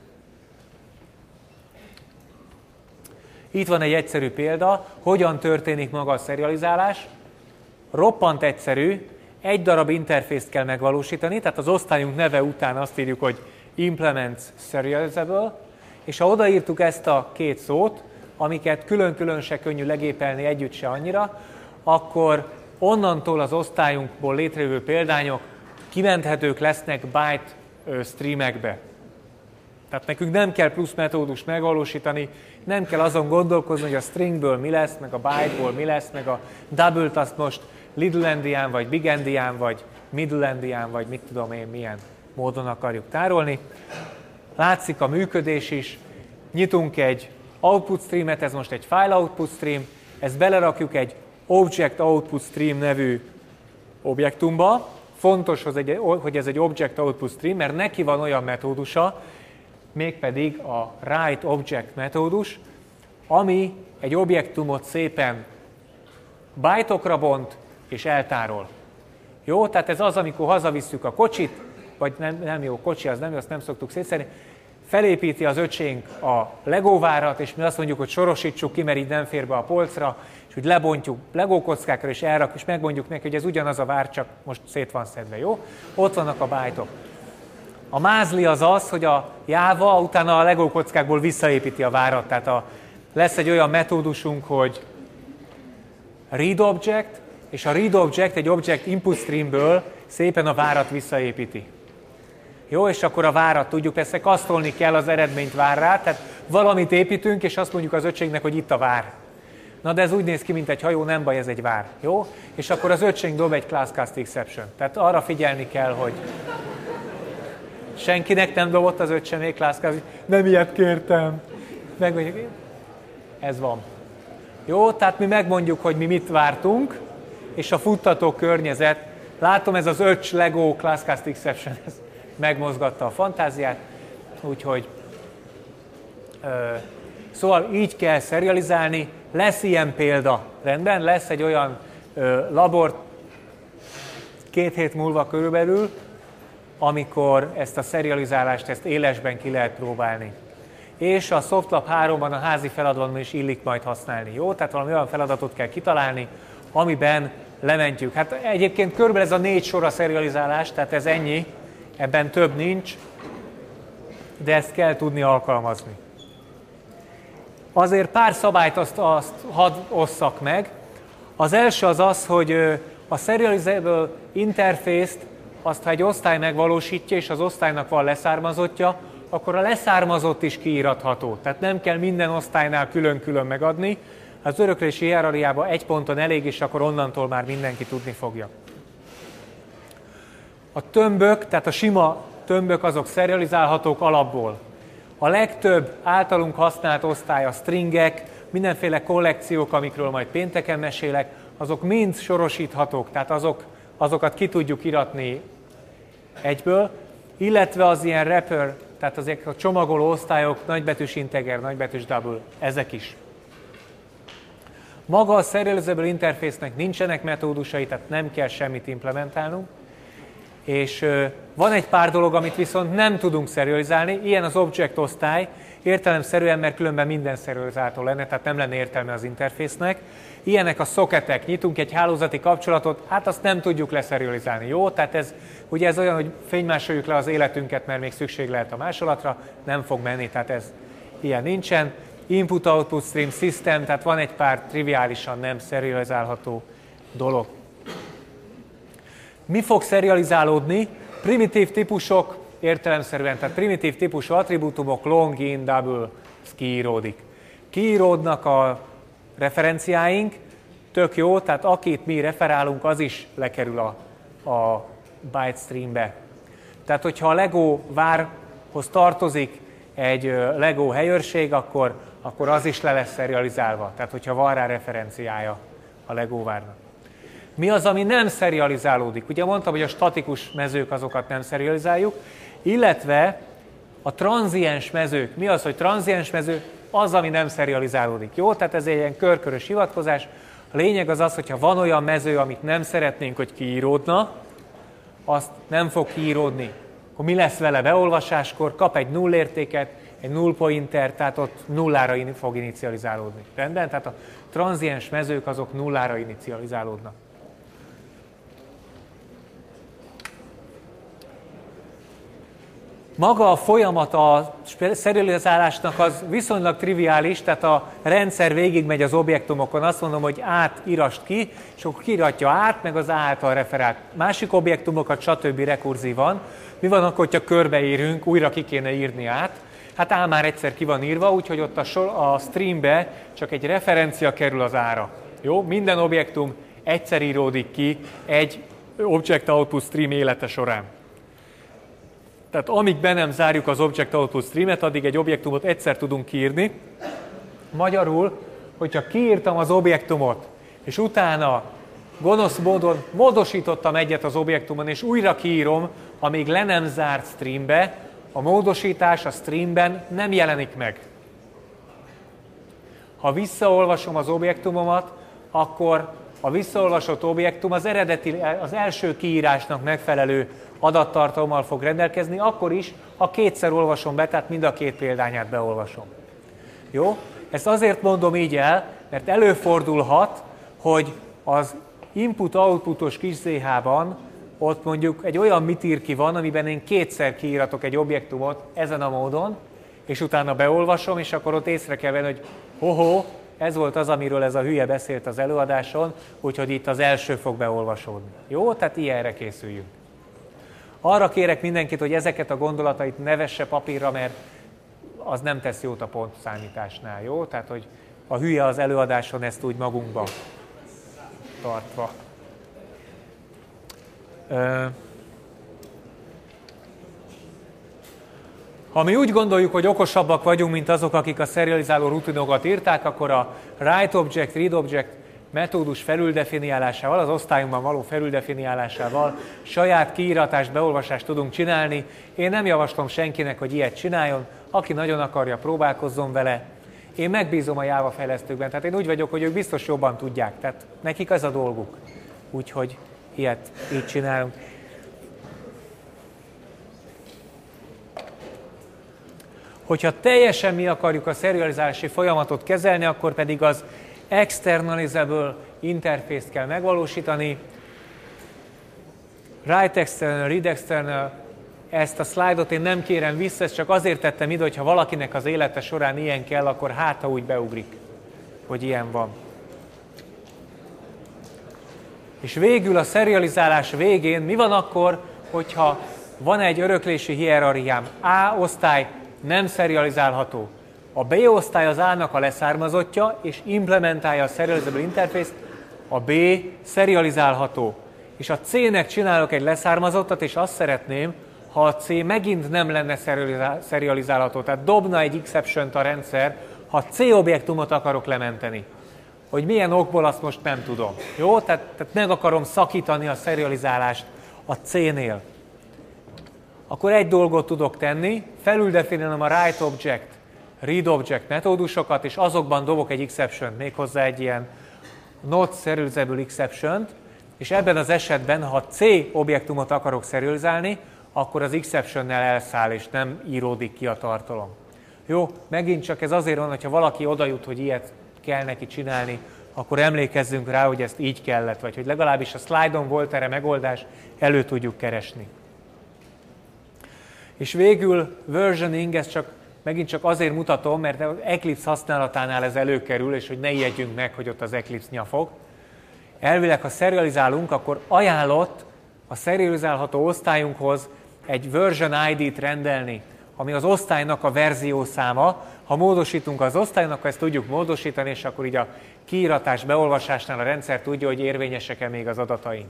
Itt van egy egyszerű példa, hogyan történik maga a serializálás. Roppant egyszerű, egy darab interfészt kell megvalósítani, tehát az osztályunk neve után azt írjuk, hogy implements serializable, és ha odaírtuk ezt a 2 szót, amiket külön-külön se könnyű legépelni, együtt se annyira, akkor onnantól az osztályunkból létrejövő példányok kimenthetők lesznek byte streamekbe. Tehát nekünk nem kell plusz metódust megvalósítani, nem kell azon gondolkozni, hogy a stringből mi lesz, meg a byte-ból mi lesz, meg a double-t azt most little endián, vagy big endián, vagy middle endián, vagy mit tudom én milyen módon akarjuk tárolni. Látszik a működés is, nyitunk egy output streamet, ez most egy file output stream, ezt belerakjuk egy object output stream nevű objektumba. Fontos, hogy ez egy object output stream, mert neki van olyan metódusa, mégpedig a write object metódus, ami egy objektumot szépen Byte-okra bont és eltárol. Jó, tehát ez az, amikor hazavisszük a kocsit, vagy nem jó, kocsi az nem jó, azt nem szoktuk szétszedni, felépíti az öcsénk a legóvárat, és mi azt mondjuk, hogy sorosítsuk ki, mert így nem fér be a polcra, és úgy lebontjuk legókockákra, és elrak, és megmondjuk neki, hogy ez ugyanaz a vár, csak most szét van szedve, jó? Ott vannak a byte-ok. A mázli az az, hogy a Java utána a legókockákból visszaépíti a várat, tehát lesz egy olyan metódusunk, hogy read object, és a read object egy object input streamből szépen a várat visszaépíti. Jó, és akkor a várat tudjuk, persze kasztolni kell az eredményt várrá, tehát valamit építünk, és azt mondjuk az öcségnek, hogy itt a vár. Na de ez úgy néz ki, mint egy hajó, nem baj, ez egy vár. Jó? És akkor az öcsénk dob egy class cast exception. Tehát arra figyelni kell, hogy senkinek nem dobott az öccse még class cast, nem ilyet kértem. Megmondjuk, ez van. Jó, tehát mi megmondjuk, hogy mi mit vártunk, és a futtató környezet, látom, ez az öcs Lego class cast exception, ez megmozgatta a fantáziát, úgyhogy szóval így kell serializálni, lesz ilyen példa, rendben, lesz egy olyan labor 2 hét múlva körülbelül, amikor ezt a serializálást, ezt élesben ki lehet próbálni. És a Softlab 3-ban, a házi feladatban is illik majd használni, jó? Tehát valami olyan feladatot kell kitalálni, amiben lementjük. Hát egyébként körülbelül ez a 4 sor a serializálás, tehát ez ennyi, ebben több nincs, de ezt kell tudni alkalmazni. Azért pár szabályt azt hadd osszak meg. Az első az az, hogy a serializable interface-t, azt ha egy osztály megvalósítja, és az osztálynak van leszármazottja, akkor a leszármazott is kiíratható. Tehát nem kell minden osztálynál külön-külön megadni. Az öröklési hierarchiában egy ponton elég, és akkor onnantól már mindenki tudni fogja. A tömbök, tehát a sima tömbök, azok serializálhatók alapból. A legtöbb általunk használt osztály a stringek, mindenféle kollekciók, amikről majd pénteken mesélek, azok mind sorosíthatók, tehát azokat ki tudjuk iratni egyből, illetve az ilyen wrapper, tehát azok a csomagoló osztályok, nagybetűs integer, nagybetűs double, ezek is. Maga a serializable interface-nek nincsenek metódusai, tehát nem kell semmit implementálnunk, és van egy pár dolog, amit viszont nem tudunk serializálni, ilyen az object osztály, értelemszerűen, mert különben minden serializálható lenne, tehát nem lenne értelme az interfésznek. Ilyenek a szokettek, nyitunk egy hálózati kapcsolatot, hát azt nem tudjuk leszerializálni, jó? Tehát ez olyan, hogy fénymásoljuk le az életünket, mert még szükség lehet a másolatra, nem fog menni, tehát ez ilyen nincsen. Input-output stream system, tehát van egy pár triviálisan nem serializálható dolog. Mi fog serializálódni? Primitív típusok, értelemszerűen, tehát primitív típusú attribútumok, long, in, double, ez kiíródik. Kiíródnak a referenciáink, tök jó, tehát akit mi referálunk, az is lekerül a byte streambe. Tehát, hogyha a Lego várhoz tartozik egy Lego helyőrség, akkor az is le lesz serializálva. Tehát, hogyha van rá referenciája a Lego várnak. Mi az, ami nem serializálódik? Ugye mondtam, hogy a statikus mezők, azokat nem serializáljuk, illetve a tranziens mezők. Mi az, hogy tranziens mező? Az, ami nem serializálódik. Jó? Tehát ez egy ilyen körkörös hivatkozás. A lényeg az az, hogyha van olyan mező, amit nem szeretnénk, hogy kiíródna, azt nem fog kiíródni. Akkor mi lesz vele beolvasáskor? Kap egy nullértéket, egy null pointer, tehát ott nullára fog inicializálódni. Rendben? Tehát a tranziens mezők azok nullára inicializálódnak. Maga a folyamat a serializálásnak az viszonylag triviális, tehát a rendszer végigmegy az objektumokon, azt mondom, hogy át írast ki, és akkor kiíratja át, meg az által referált másik objektumokat, stb. Rekurzívan. Mi van akkor, hogyha körbeírünk, újra ki kéne írni át? Hát ám már egyszer ki van írva, úgyhogy ott a streambe csak egy referencia kerül az ára. Jó? Minden objektum egyszer íródik ki egy object output stream élete során. Tehát amíg be nem zárjuk az object output streamet, addig egy objektumot egyszer tudunk kiírni. Magyarul, hogyha kiírtam az objektumot, és utána gonosz módon módosítottam egyet az objektumon, és újra kiírom, amíg le nem zárt streambe, a módosítás a streamben nem jelenik meg. Ha visszaolvasom az objektumomat, akkor a visszaolvasott objektum az első kiírásnak megfelelő adattartalommal fog rendelkezni, akkor is, ha kétszer olvasom be, tehát mind a két példányát beolvasom. Jó? Ezt azért mondom így el, mert előfordulhat, hogy az input-outputos kis ZH-ban ott mondjuk egy olyan mitírki van, amiben én kétszer kiíratok egy objektumot ezen a módon, és utána beolvasom, és akkor ott észre kell venni, hogy hoho, ez volt az, amiről ez a hülye beszélt az előadáson, úgyhogy itt az első fog beolvasódni. Jó? Tehát ilyenre készüljünk. Arra kérek mindenkit, hogy ezeket a gondolatait ne vesse papírra, mert az nem tesz jót a pontszámításnál, jó? Tehát, hogy a hülye az előadáson ezt úgy magunkba tartva. Ha mi úgy gondoljuk, hogy okosabbak vagyunk, mint azok, akik a serializáló rutinokat írták, akkor a write object, read object metódus felüldefiniálásával, az osztályunkban való felüldefiniálásával saját kiíratást, beolvasást tudunk csinálni. Én nem javaslom senkinek, hogy ilyet csináljon, aki nagyon akarja, próbálkozzon vele. Én megbízom a Java fejlesztőkben, tehát én úgy vagyok, hogy ők biztos jobban tudják, tehát nekik ez a dolguk. Úgyhogy ilyet így csinálunk. Hogyha teljesen mi akarjuk a serializálási folyamatot kezelni, akkor pedig az externalizable interfészt kell megvalósítani. Write external, read external, ezt a szlájdot én nem kérem vissza, ezt csak azért tettem ide, hogyha valakinek az élete során ilyen kell, akkor hát, ha úgy beugrik, hogy ilyen van. És végül a serializálás végén mi van akkor, hogyha van egy öröklési hierarchiám, A osztály nem serializálható. A B osztály az A-nak a leszármazottja, és implementálja a serializable interfészt, a B serializálható. És a C-nek csinálok egy leszármazottat, és azt szeretném, ha a C megint nem lenne serializálható, tehát dobna egy exception-t a rendszer, ha C objektumot akarok lementeni. Hogy milyen okból, azt most nem tudom. Jó? Tehát meg akarom szakítani a serializálást a C-nél. Akkor egy dolgot tudok tenni, felüldefinálom a write object, read object metódusokat, és azokban dobok egy exception-t, méghozzá egy ilyen not serializable exception-t, és ebben az esetben, ha C objektumot akarok serializálni, akkor az exception-nel elszáll, és nem íródik ki a tartalom. Jó, megint csak ez azért van, hogyha valaki oda jut, hogy ilyet kell neki csinálni, akkor emlékezzünk rá, hogy ezt így kellett, vagy hogy legalábbis a szlájdon volt erre megoldás, elő tudjuk keresni. És végül versioning, ezt megint csak azért mutatom, mert az Eclipse használatánál ez előkerül, és hogy ne ijedjünk meg, hogy ott az Eclipse nyafog. Elvileg, ha serializálunk, akkor ajánlott a serializálható osztályunkhoz egy version ID-t rendelni, ami az osztálynak a verziószáma. Ha módosítunk az osztályon, akkor ezt tudjuk módosítani, és akkor így a kiíratás, beolvasásnál a rendszer tudja, hogy érvényesek-e még az adataink.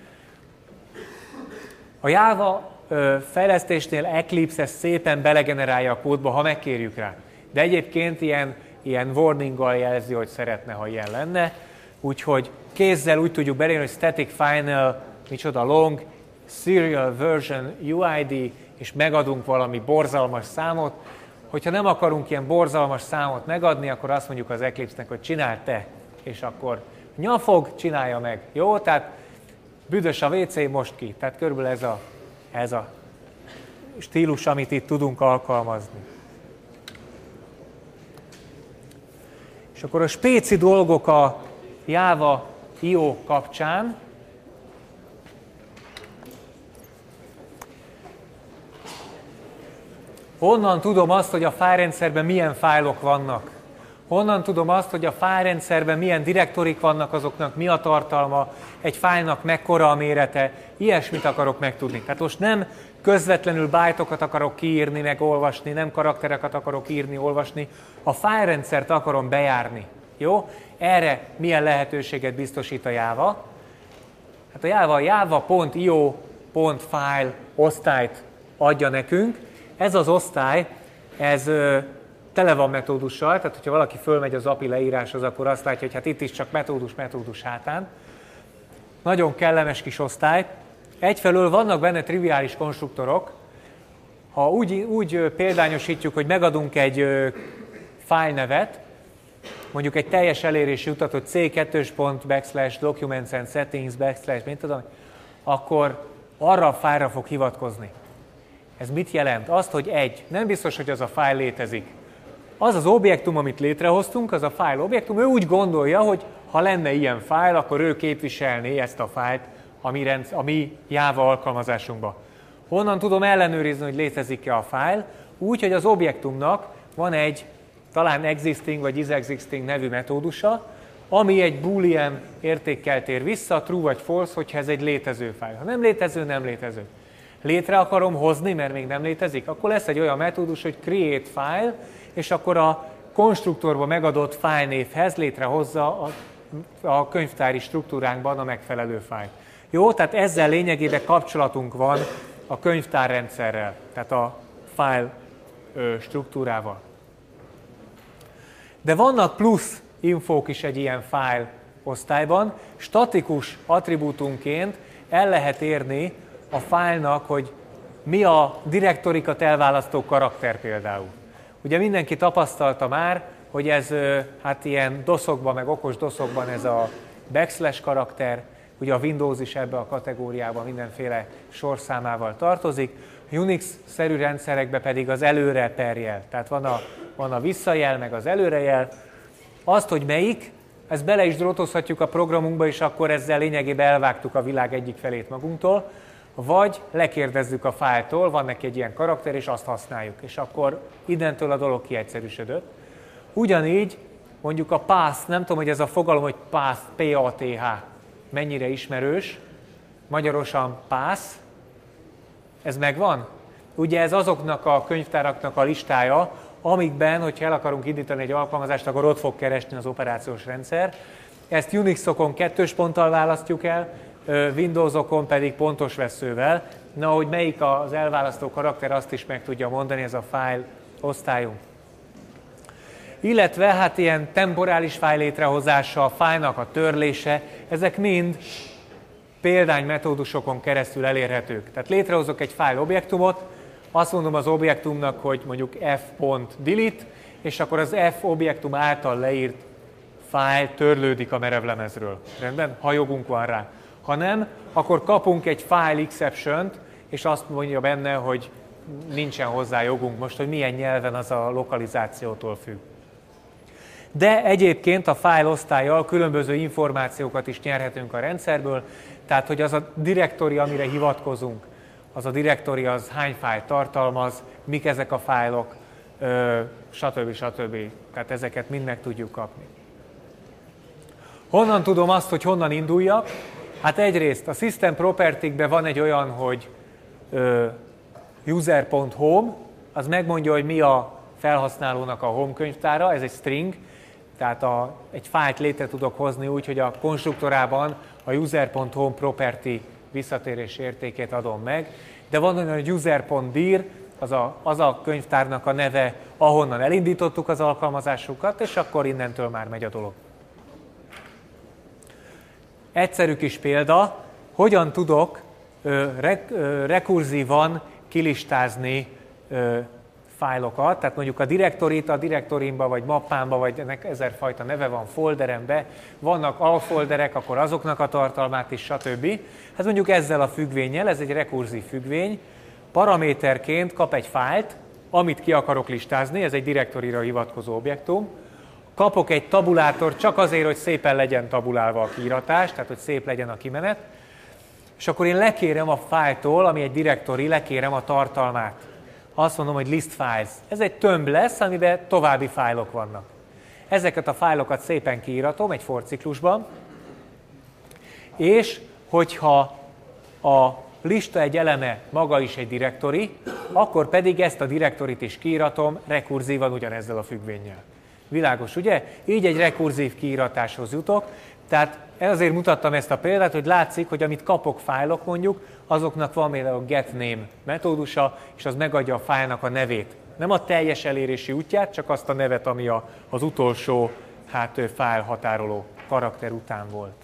A Java fejlesztésnél Eclipse ezt szépen belegenerálja a kódba, ha megkérjük rá. De egyébként ilyen warninggal jelzi, hogy szeretne, ha ilyen lenne. Úgyhogy kézzel úgy tudjuk belérni, hogy static final, micsoda long, serial version UID, és megadunk valami borzalmas számot. Hogyha nem akarunk ilyen borzalmas számot megadni, akkor azt mondjuk az Eclipse-nek, hogy csináld te, és akkor nyafog, csinálja meg. Jó? Tehát büdös a WC, most ki. Tehát körülbelül ez a stílus, amit itt tudunk alkalmazni. És akkor a spéci dolgok a Java IO kapcsán. Honnan tudom azt, hogy a fájlrendszerben milyen fájlok vannak? Honnan tudom azt, hogy a fájlrendszerben milyen direktorik vannak, azoknak mi a tartalma, egy fájlnak mekkora a mérete, ilyesmit akarok megtudni. Tehát most nem közvetlenül bájtokat akarok kiírni, meg olvasni, nem karaktereket akarok írni, olvasni, a fájlrendszert akarom bejárni. Jó? Erre milyen lehetőséget biztosít a Java? Hát a Java.io.file osztályt adja nekünk. Ez az osztály, ez tele van metódussal, tehát hogyha valaki fölmegy az API leíráshoz, akkor azt látja, hogy hát itt is csak metódus hátán. Nagyon kellemes kis osztály. Egyfelől vannak benne triviális konstruktorok. Ha úgy példányosítjuk, hogy megadunk egy fájlnevet, mondjuk egy teljes elérési utat, hogy c2./documents and settings/ mit tudom, akkor arra a fájlra fog hivatkozni. Ez mit jelent? Azt, hogy nem biztos, hogy az a fájl létezik. Az az objektum, amit létrehoztunk, az a fájl objektum, ő úgy gondolja, hogy ha lenne ilyen fájl, akkor ő képviselné ezt a fájlt a mi Java alkalmazásunkba. Honnan tudom ellenőrizni, hogy létezik-e a fájl? Úgy, hogy az objektumnak van egy talán existing vagy isExisting nevű metódusa, ami egy boolean értékkel tér vissza, true vagy false, hogyha ez egy létező fájl. Ha nem létező, nem létező. Létre akarom hozni, mert még nem létezik, akkor lesz egy olyan metódus, hogy create file, és akkor a konstruktorba megadott fájlnévhez létrehozza a könyvtári struktúránkban a megfelelő fájl. Jó, tehát ezzel lényegében kapcsolatunk van a könyvtárrendszerrel, tehát a fájl struktúrával. De vannak plusz infók is egy ilyen fájl osztályban. Statikus attribútumként el lehet érni a fájlnak, hogy mi a direktorikat elválasztó karakter például. Ugye mindenki tapasztalta már, hogy ez hát ilyen doszokban, meg okos doszokban ez a backslash karakter, ugye a Windows is ebbe a kategóriában mindenféle sorszámával tartozik, Unix-szerű rendszerekben pedig az előre perjel, tehát van a visszajel, meg az előrejel. Azt, hogy melyik, ezt bele is drótozhatjuk a programunkba, és akkor ezzel lényegében elvágtuk a világ egyik felét magunktól, vagy lekérdezzük a fájltól, van neki egy ilyen karakter, és azt használjuk, és akkor innentől a dolog kiegyszerűsödött. Ugyanígy mondjuk a path, nem tudom, hogy ez a fogalom, hogy path, P-A-T-H, mennyire ismerős, magyarosan path, ez megvan? Ugye ez azoknak a könyvtáraknak a listája, amikben, hogyha el akarunk indítani egy alkalmazást, akkor ott fog keresni az operációs rendszer. Ezt Unixokon 2 ponttal választjuk el, Windowsokon pedig pontos vesszővel. Na, hogy melyik az elválasztó karakter, azt is meg tudja mondani ez a fájl osztályunk. Illetve hát ilyen temporális fájl létrehozása, a fájlnak a törlése, ezek mind példánymetódusokon keresztül elérhetők. Tehát létrehozok egy fájl objektumot, azt mondom az objektumnak, hogy mondjuk f.delete, és akkor az f objektum által leírt fájl törlődik a merevlemezről. Rendben? Ha jogunk van rá. Ha nem, akkor kapunk egy file exception-t, és azt mondja benne, hogy nincsen hozzá jogunk. Most, hogy milyen nyelven, az a lokalizációtól függ. De egyébként a file osztállyal különböző információkat is nyerhetünk a rendszerből, tehát hogy az a direktori, amire hivatkozunk, az a direktori az hány fájl tartalmaz, mik ezek a fájlok, stb. Tehát ezeket mind meg tudjuk kapni. Honnan tudom azt, hogy honnan induljak? Hát egyrészt a System Property-kben van egy olyan, hogy user.home, az megmondja, hogy mi a felhasználónak a home könyvtára, ez egy string, tehát egy fájlt létre tudok hozni úgy, hogy a konstruktorában a user.home property visszatérés értékét adom meg, de van olyan, hogy user.dir, az a könyvtárnak a neve, ahonnan elindítottuk az alkalmazásukat, és akkor innentől már megy a dolog. Egyszerű kis példa, hogyan tudok rekurzívan kilistázni fájlokat, tehát mondjuk a direktorit, a direktorimba, vagy mappámba, vagy ennek ezerfajta neve van, folderembe, vannak alfolderek, akkor azoknak a tartalmát is, stb. Hát mondjuk ezzel a függvénnyel, ez egy rekurzív függvény, paraméterként kap egy fájlt, amit ki akarok listázni, ez egy direktorira hivatkozó objektum, kapok egy tabulátort csak azért, hogy szépen legyen tabulálva a kiíratás, tehát hogy szép legyen a kimenet, és akkor én lekérem a fájltól, ami egy direktori, lekérem a tartalmát. Azt mondom, hogy list files. Ez egy tömb lesz, amiben további fájlok vannak. Ezeket a fájlokat szépen kiíratom egy for ciklusban, és hogyha a lista egy eleme maga is egy direktori, akkor pedig ezt a direktorit is kiíratom rekurzívan ugyanezzel a függvénnyel. Világos, ugye? Így egy rekurzív kiíratáshoz jutok, tehát azért mutattam ezt a példát, hogy látszik, hogy amit kapok fájlok mondjuk, azoknak van például a getName metódusa, és az megadja a fájlnak a nevét. Nem a teljes elérési útját, csak azt a nevet, ami az utolsó fájl határoló karakter után volt.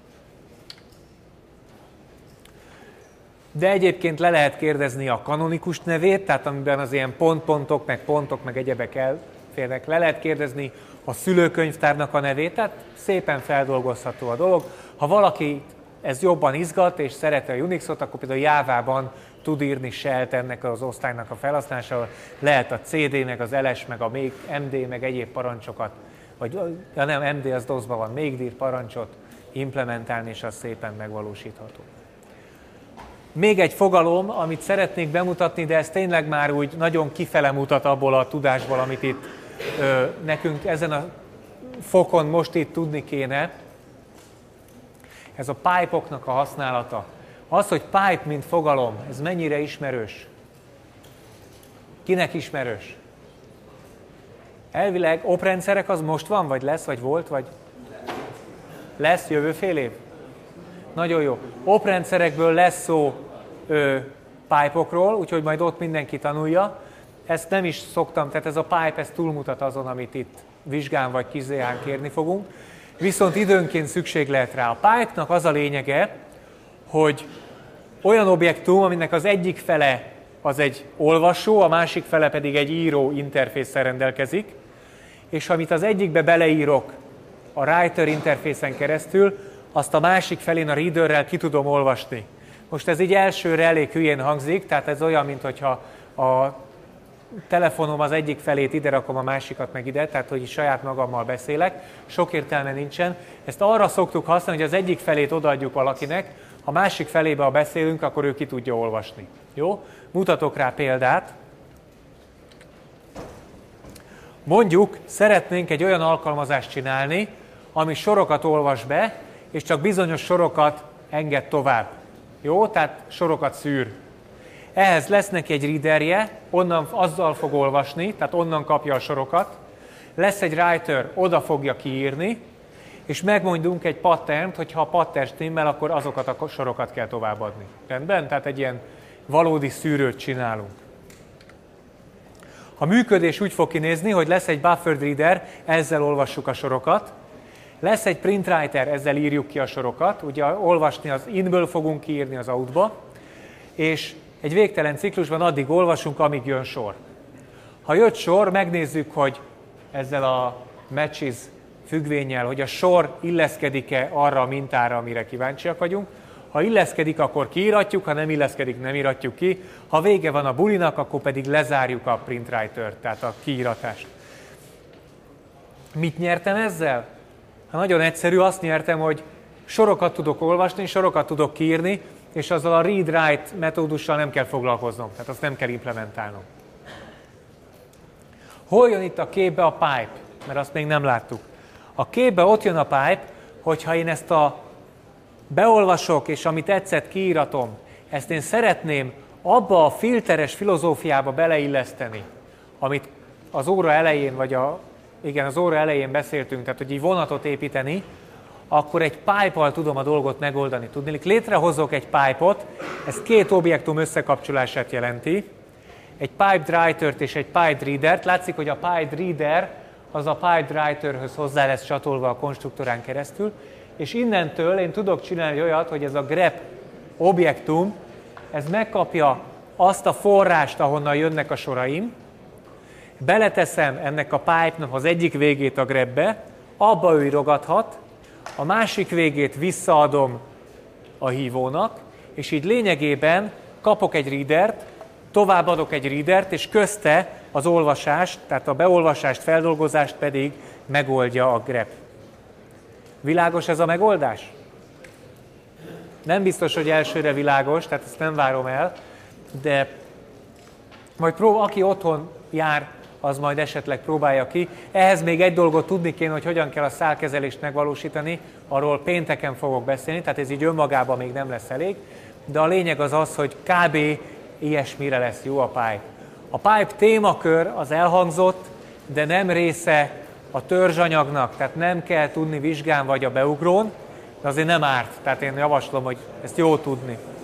De egyébként le lehet kérdezni a kanonikus nevét, tehát amiben az ilyen pontok, meg egyebek elférnek. Le lehet kérdezni a szülőkönyvtárnak a nevét, tehát szépen feldolgozható a dolog. Ha valaki ez jobban izgat, és szereti a Unixot, akkor például Java-ban tud írni shell-t ennek az osztálynak a felhasználásával. Lehet a CD, meg az ls, meg a md, meg egyéb parancsokat, vagy nem, md az DOS-ban van, makedir parancsot implementálni, és az szépen megvalósítható. Még egy fogalom, amit szeretnék bemutatni, de ez tényleg már úgy nagyon kifele mutat abból a tudásból, amit itt nekünk ezen a fokon most itt tudni kéne. Ez a pipe-oknak a használata. Az, hogy pipe, mint fogalom, ez mennyire ismerős? Kinek ismerős? Elvileg oprendszerek az most van, vagy lesz, vagy volt, vagy lesz jövő fél év? Nagyon jó. Oprendszerekből lesz szó pipe-okról, úgyhogy majd ott mindenki tanulja. Ezt nem is szoktam, tehát ez a pipe, ez túlmutat azon, amit itt vizsgán vagy kizéhán kérni fogunk. Viszont időnként szükség lehet rá. A pipe-nak az a lényege, hogy olyan objektum, aminek az egyik fele az egy olvasó, a másik fele pedig egy író interfésszel rendelkezik, és amit az egyikbe beleírok a writer interfészen keresztül, azt a másik felén a readerrel ki tudom olvasni. Most ez így elsőre elég hülyén hangzik, tehát ez olyan, mintha a telefonom az egyik felét ide rakom, a másikat meg ide, tehát hogy saját magammal beszélek, sok értelme nincsen. Ezt arra szoktuk használni, hogy az egyik felét odaadjuk valakinek, ha másik felébe, ha beszélünk, akkor ő ki tudja olvasni. Jó? Mutatok rá példát. Mondjuk szeretnénk egy olyan alkalmazást csinálni, ami sorokat olvas be, és csak bizonyos sorokat enged tovább. Jó? Tehát sorokat szűr. Ehhez lesz neki egy readerje, onnan azzal fog olvasni, tehát onnan kapja a sorokat. Lesz egy writer, oda fogja kiírni, és megmondunk egy patternt, hogy ha a pattern stimmel, akkor azokat a sorokat kell továbbadni. Rendben? Tehát egy ilyen valódi szűrőt csinálunk. A működés úgy fog kinézni, hogy lesz egy buffered reader, ezzel olvassuk a sorokat. Lesz egy print writer, ezzel írjuk ki a sorokat. Ugye olvasni az inből fogunk kiírni az outba, és egy végtelen ciklusban addig olvasunk, amíg jön sor. Ha jött sor, megnézzük, hogy ezzel a matches függvénnyel, hogy a sor illeszkedik-e arra a mintára, amire kíváncsiak vagyunk. Ha illeszkedik, akkor kiíratjuk, ha nem illeszkedik, nem íratjuk ki. Ha vége van a bulinak, akkor pedig lezárjuk a print writer-t, tehát a kiíratást. Mit nyertem ezzel? Hát nagyon egyszerű, azt nyertem, hogy sorokat tudok olvasni, sorokat tudok kiírni, és azzal a read-write metódussal nem kell foglalkoznom, tehát azt nem kell implementálnom. Hol jön itt a képbe a pipe? Mert azt még nem láttuk. A képbe ott jön a pipe, hogyha én ezt a beolvasok, és amit tetszett, kiíratom, ezt én szeretném abba a filteres filozófiába beleilleszteni, amit az óra elején, vagy az óra elején beszéltünk, tehát hogy így vonatot építeni, akkor egy pipe-al tudom a dolgot megoldani. Tudnélik, létrehozok egy pipe-ot, ez két objektum összekapcsolását jelenti, egy piped writer-t és egy piped reader-t. Látszik, hogy a piped reader az a piped writer-höz hozzá lesz csatolva a konstruktorán keresztül, és innentől én tudok csinálni olyat, hogy ez a grep objektum, ez megkapja azt a forrást, ahonnan jönnek a soraim, beleteszem ennek a pipe-nak az egyik végét a grepbe, abba ő írogathat, a másik végét visszaadom a hívónak, és így lényegében kapok egy readert, továbbadok egy readert, és közte az olvasást, tehát a beolvasást, feldolgozást pedig megoldja a grep. Világos ez a megoldás? Nem biztos, hogy elsőre világos, tehát ezt nem várom el, de majd aki otthon jár, az majd esetleg próbálja ki. Ehhez még egy dolgot tudni kéne, hogy hogyan kell a szálkezelést megvalósítani, arról pénteken fogok beszélni, tehát ez így önmagában még nem lesz elég, de a lényeg az az, hogy kb. Ilyesmire lesz jó a pipe. A pipe témakör az elhangzott, de nem része a törzsanyagnak, tehát nem kell tudni vizsgán vagy a beugrón, de azért nem árt, tehát én javaslom, hogy ezt jó tudni.